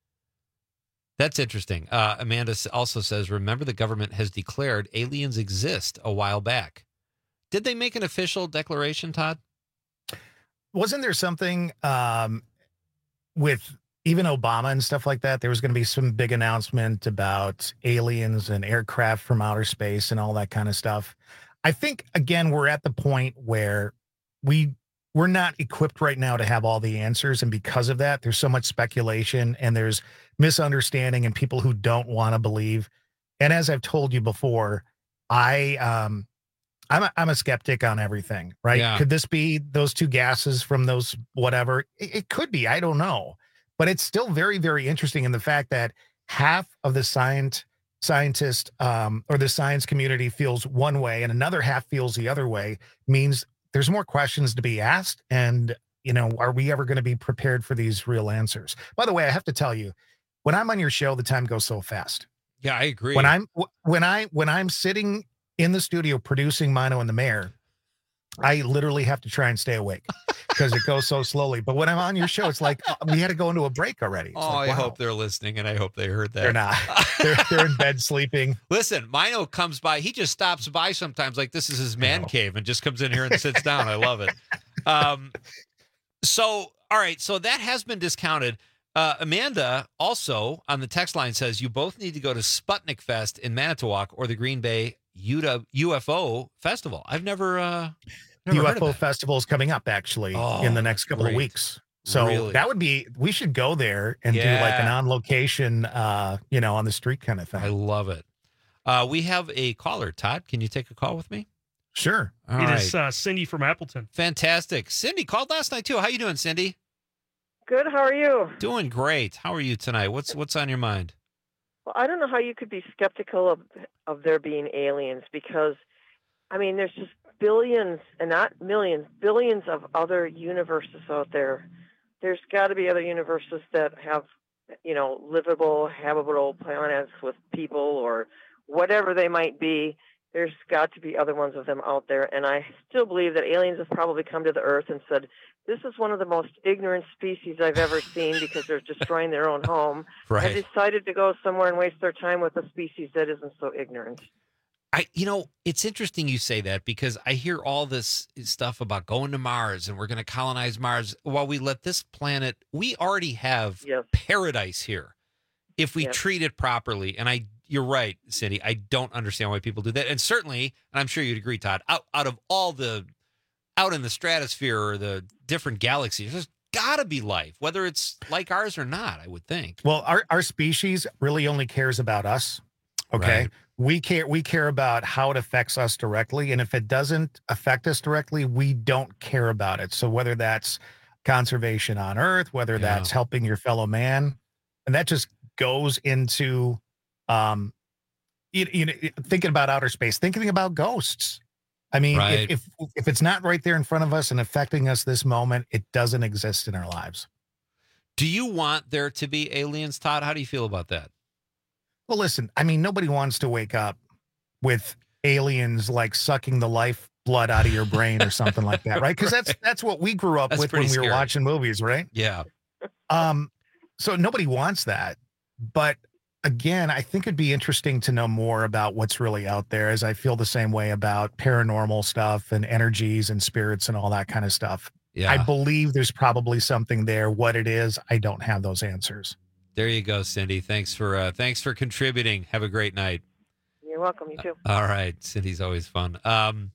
that's interesting. Uh, Amanda also says, remember the government has declared aliens exist a while back. Did they make an official declaration, Todd? Wasn't there something um, with even Obama and stuff like that? There was going to be some big announcement about aliens and aircraft from outer space and all that kind of stuff. I think, again, we're at the point where we, we're not equipped right now to have all the answers. And because of that, there's so much speculation and there's misunderstanding and people who don't want to believe. And as I've told you before, I, um, I'm a, I'm a skeptic on everything, right? Yeah. Could this be those two gases from those whatever? It, it could be. I don't know. But it's still very, very interesting in the fact that half of the science scientist um, or the science community feels one way and another half feels the other way, means there's more questions to be asked. And, you know, are we ever going to be prepared for these real answers? By the way, I have to tell you, when I'm on your show, the time goes so fast. Yeah, I agree. When I'm, when I, when I'm sitting in the studio producing Mino and the Mayor, I literally have to try and stay awake because it goes so slowly. But when I'm on your show, it's like uh, we had to go into a break already. It's Oh, like, I wow. hope they're listening, and I hope they heard that. They're not. They're, they're in bed sleeping. Listen, Mino comes by. He just stops by sometimes like this is his man cave and just comes in here and sits down. I love it. Um, so, all right. So that has been discounted. Uh, Amanda also on the text line says you both need to go to Sputnik Fest in Manitowoc or the Green Bay U F O Festival. I've never, uh, never U heard F of O that. festival is coming up actually Oh, in the next couple great. of weeks. So Really? that would be, we should go there and do like an Yeah. on location, uh, you know, on the street kind of thing. I love it. Uh, we have a caller. Todd, can you take a call with me? Sure. All It right. is uh, Cindy from Appleton. Fantastic. Cindy called last night too. How you doing, Cindy? Good. How are you? Doing great. How are you tonight? What's what's on your mind? Well, I don't know how you could be skeptical of of there being aliens because, I mean, there's just billions and not millions, billions of other universes out there. There's got to be other universes that have, you know, livable, habitable planets with people or whatever they might be. There's got to be other ones of them out there. And I still believe that aliens have probably come to the Earth and said, this is one of the most ignorant species I've ever seen because they're destroying their own home. Right. And decided to go somewhere and waste their time with a species that isn't so ignorant. I, you know, it's interesting you say that because I hear all this stuff about going to Mars and we're going to colonize Mars while we let this planet, we already have Yes. paradise here if we Yes. treat it properly. And I, you're right, Cindy. I don't understand why people do that. And certainly, and I'm sure you'd agree, Todd, out, out of all the, out in the stratosphere or the different galaxies, there's got to be life, whether it's like ours or not, I would think. Well, our, our species really only cares about us. Okay. Right. We care, we care about how it affects us directly. And if it doesn't affect us directly, we don't care about it. So whether that's conservation on Earth, whether Yeah. that's helping your fellow man, and that just goes into, um, you, you know, thinking about outer space, thinking about ghosts. I mean, Right. if, if if it's not right there in front of us and affecting us this moment, it doesn't exist in our lives. Do you want there to be aliens, Todd? How do you feel about that? Well, listen, I mean, nobody wants to wake up with aliens like sucking the life blood out of your brain or something like that, right? Because that's that's what we grew up That's with when we pretty were scary. watching movies, right? Yeah. Um, so nobody wants that. But again, I think it'd be interesting to know more about what's really out there, as I feel the same way about paranormal stuff and energies and spirits and all that kind of stuff. Yeah. I believe there's probably something there. What it is, I don't have those answers. There you go, Cindy. Thanks for uh, thanks for contributing. Have a great night. You're welcome. You too. All right, Cindy's always fun. Um,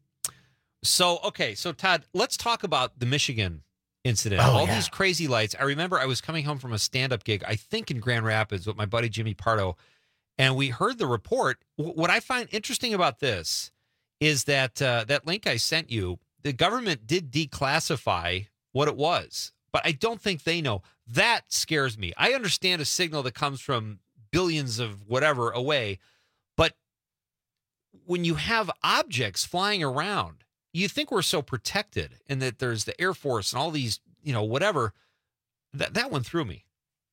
so okay, so Todd, let's talk about the Michigan incident. Oh, All yeah. these crazy lights. I remember I was coming home from a stand-up gig, I think in Grand Rapids, with my buddy Jimmy Pardo, and we heard the report. W- What I find interesting about this is that uh, that link I sent you, the government did declassify what it was, but I don't think they know. That scares me. I understand a signal that comes from billions of whatever away, but when you have objects flying around, you think we're so protected and that there's the Air Force and all these, you know, whatever. That that went through me.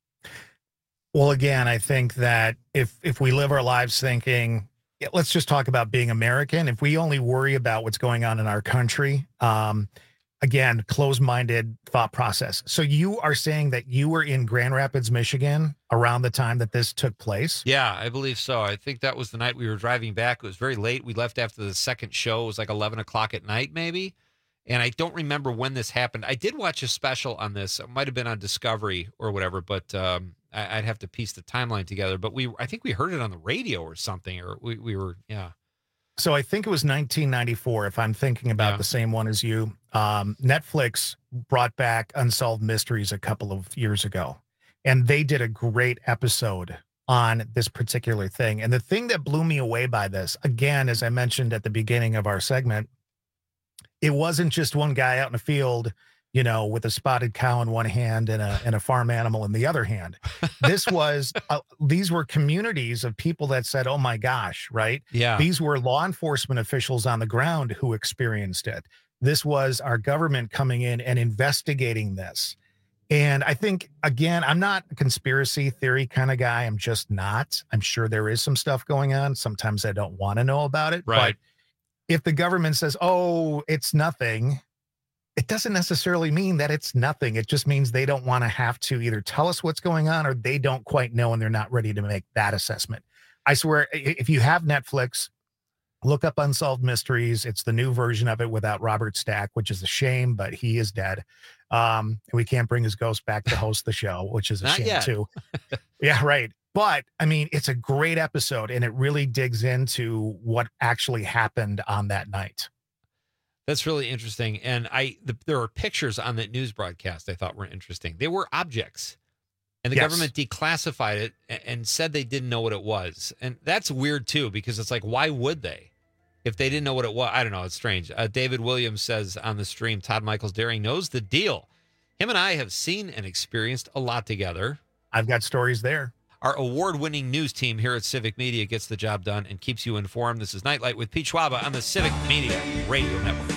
Well, again, I think that if if we live our lives thinking, yeah, let's just talk about being American. If we only worry about what's going on in our country, um, again, closed-minded thought process. So you are saying that you were in Grand Rapids, Michigan around the time that this took place? Yeah, I believe so. I think that was the night we were driving back. It was very late. We left after the second show. It was like eleven o'clock at night, maybe. And I don't remember when this happened. I did watch a special on this. It might have been on Discovery or whatever, but um, I, I'd have to piece the timeline together. But we, I think we heard it on the radio or something, or we, we were, yeah. So I think it was nineteen ninety-four, if I'm thinking about Yeah. the same one as you. Um, Netflix brought back Unsolved Mysteries a couple of years ago, and they did a great episode on this particular thing. And the thing that blew me away by this, again, as I mentioned at the beginning of our segment, it wasn't just one guy out in the field, you know, with a spotted cow in one hand and a and a farm animal in the other hand. This was uh, these were communities of people that said, "Oh my gosh," right? Yeah. These were law enforcement officials on the ground who experienced it. This was our government coming in and investigating this. And I think, again, I'm not a conspiracy theory kind of guy. I'm just not. I'm sure there is some stuff going on. Sometimes I don't want to know about it. Right. But if the government says, "Oh, it's nothing," it doesn't necessarily mean that it's nothing. It just means they don't want to have to either tell us what's going on or they don't quite know and they're not ready to make that assessment. I swear, i- if you have Netflix, look up Unsolved Mysteries. It's the new version of it without Robert Stack, which is a shame, but he is dead. Um, and we can't bring his ghost back to host the show, which is a Not shame yet. too. Yeah, right. But I mean, it's a great episode and it really digs into what actually happened on that night. That's really interesting. And I, the, there are pictures on that news broadcast I thought were interesting. They were objects, and the Yes. government declassified it a- and said they didn't know what it was. And that's weird too, because it's like, why would they? If they didn't know what it was, I don't know. It's strange. Uh, David Williams says on the stream, Todd Michaels Daring knows the deal. Him and I have seen and experienced a lot together. I've got stories there. Our award-winning news team here at Civic Media gets the job done and keeps you informed. This is Nightlight with Pete Schwaba on the Civic Media Radio Network.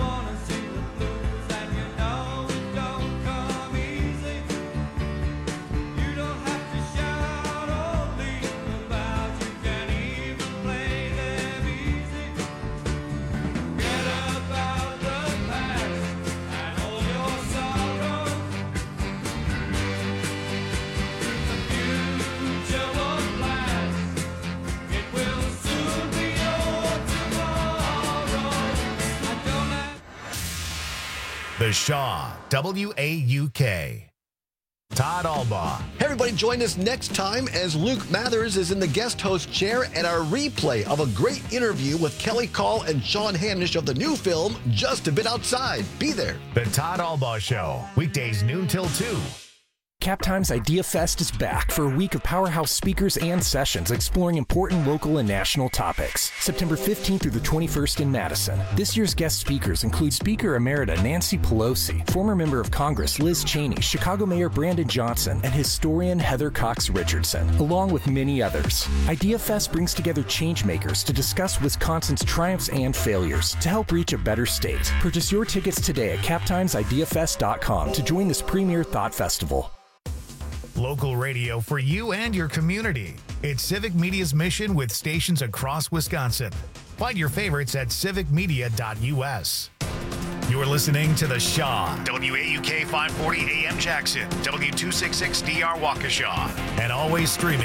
The Shaw, W A U K. Todd Albaugh. Hey, everybody, join us next time as Luke Mathers is in the guest host chair and our replay of a great interview with Kelly Call and Sean Hanish of the new film, Just a Bit Outside. Be there. The Todd Albaugh Show, weekdays noon till two. Captime's Idea Fest is back for a week of powerhouse speakers and sessions exploring important local and national topics. September fifteenth through the twenty-first in Madison. This year's guest speakers include Speaker Emerita Nancy Pelosi, former member of Congress Liz Cheney, Chicago Mayor Brandon Johnson, and historian Heather Cox Richardson, along with many others. Idea Fest brings together changemakers to discuss Wisconsin's triumphs and failures to help reach a better state. Purchase your tickets today at captimes idea fest dot com to join this premier thought festival. Local radio for you and your community. It's Civic Media's mission with stations across Wisconsin. Find your favorites at civic media dot u s. You're listening to The Shaw, W A U K five forty A M Jackson, W two sixty-six D R Waukesha, and always streaming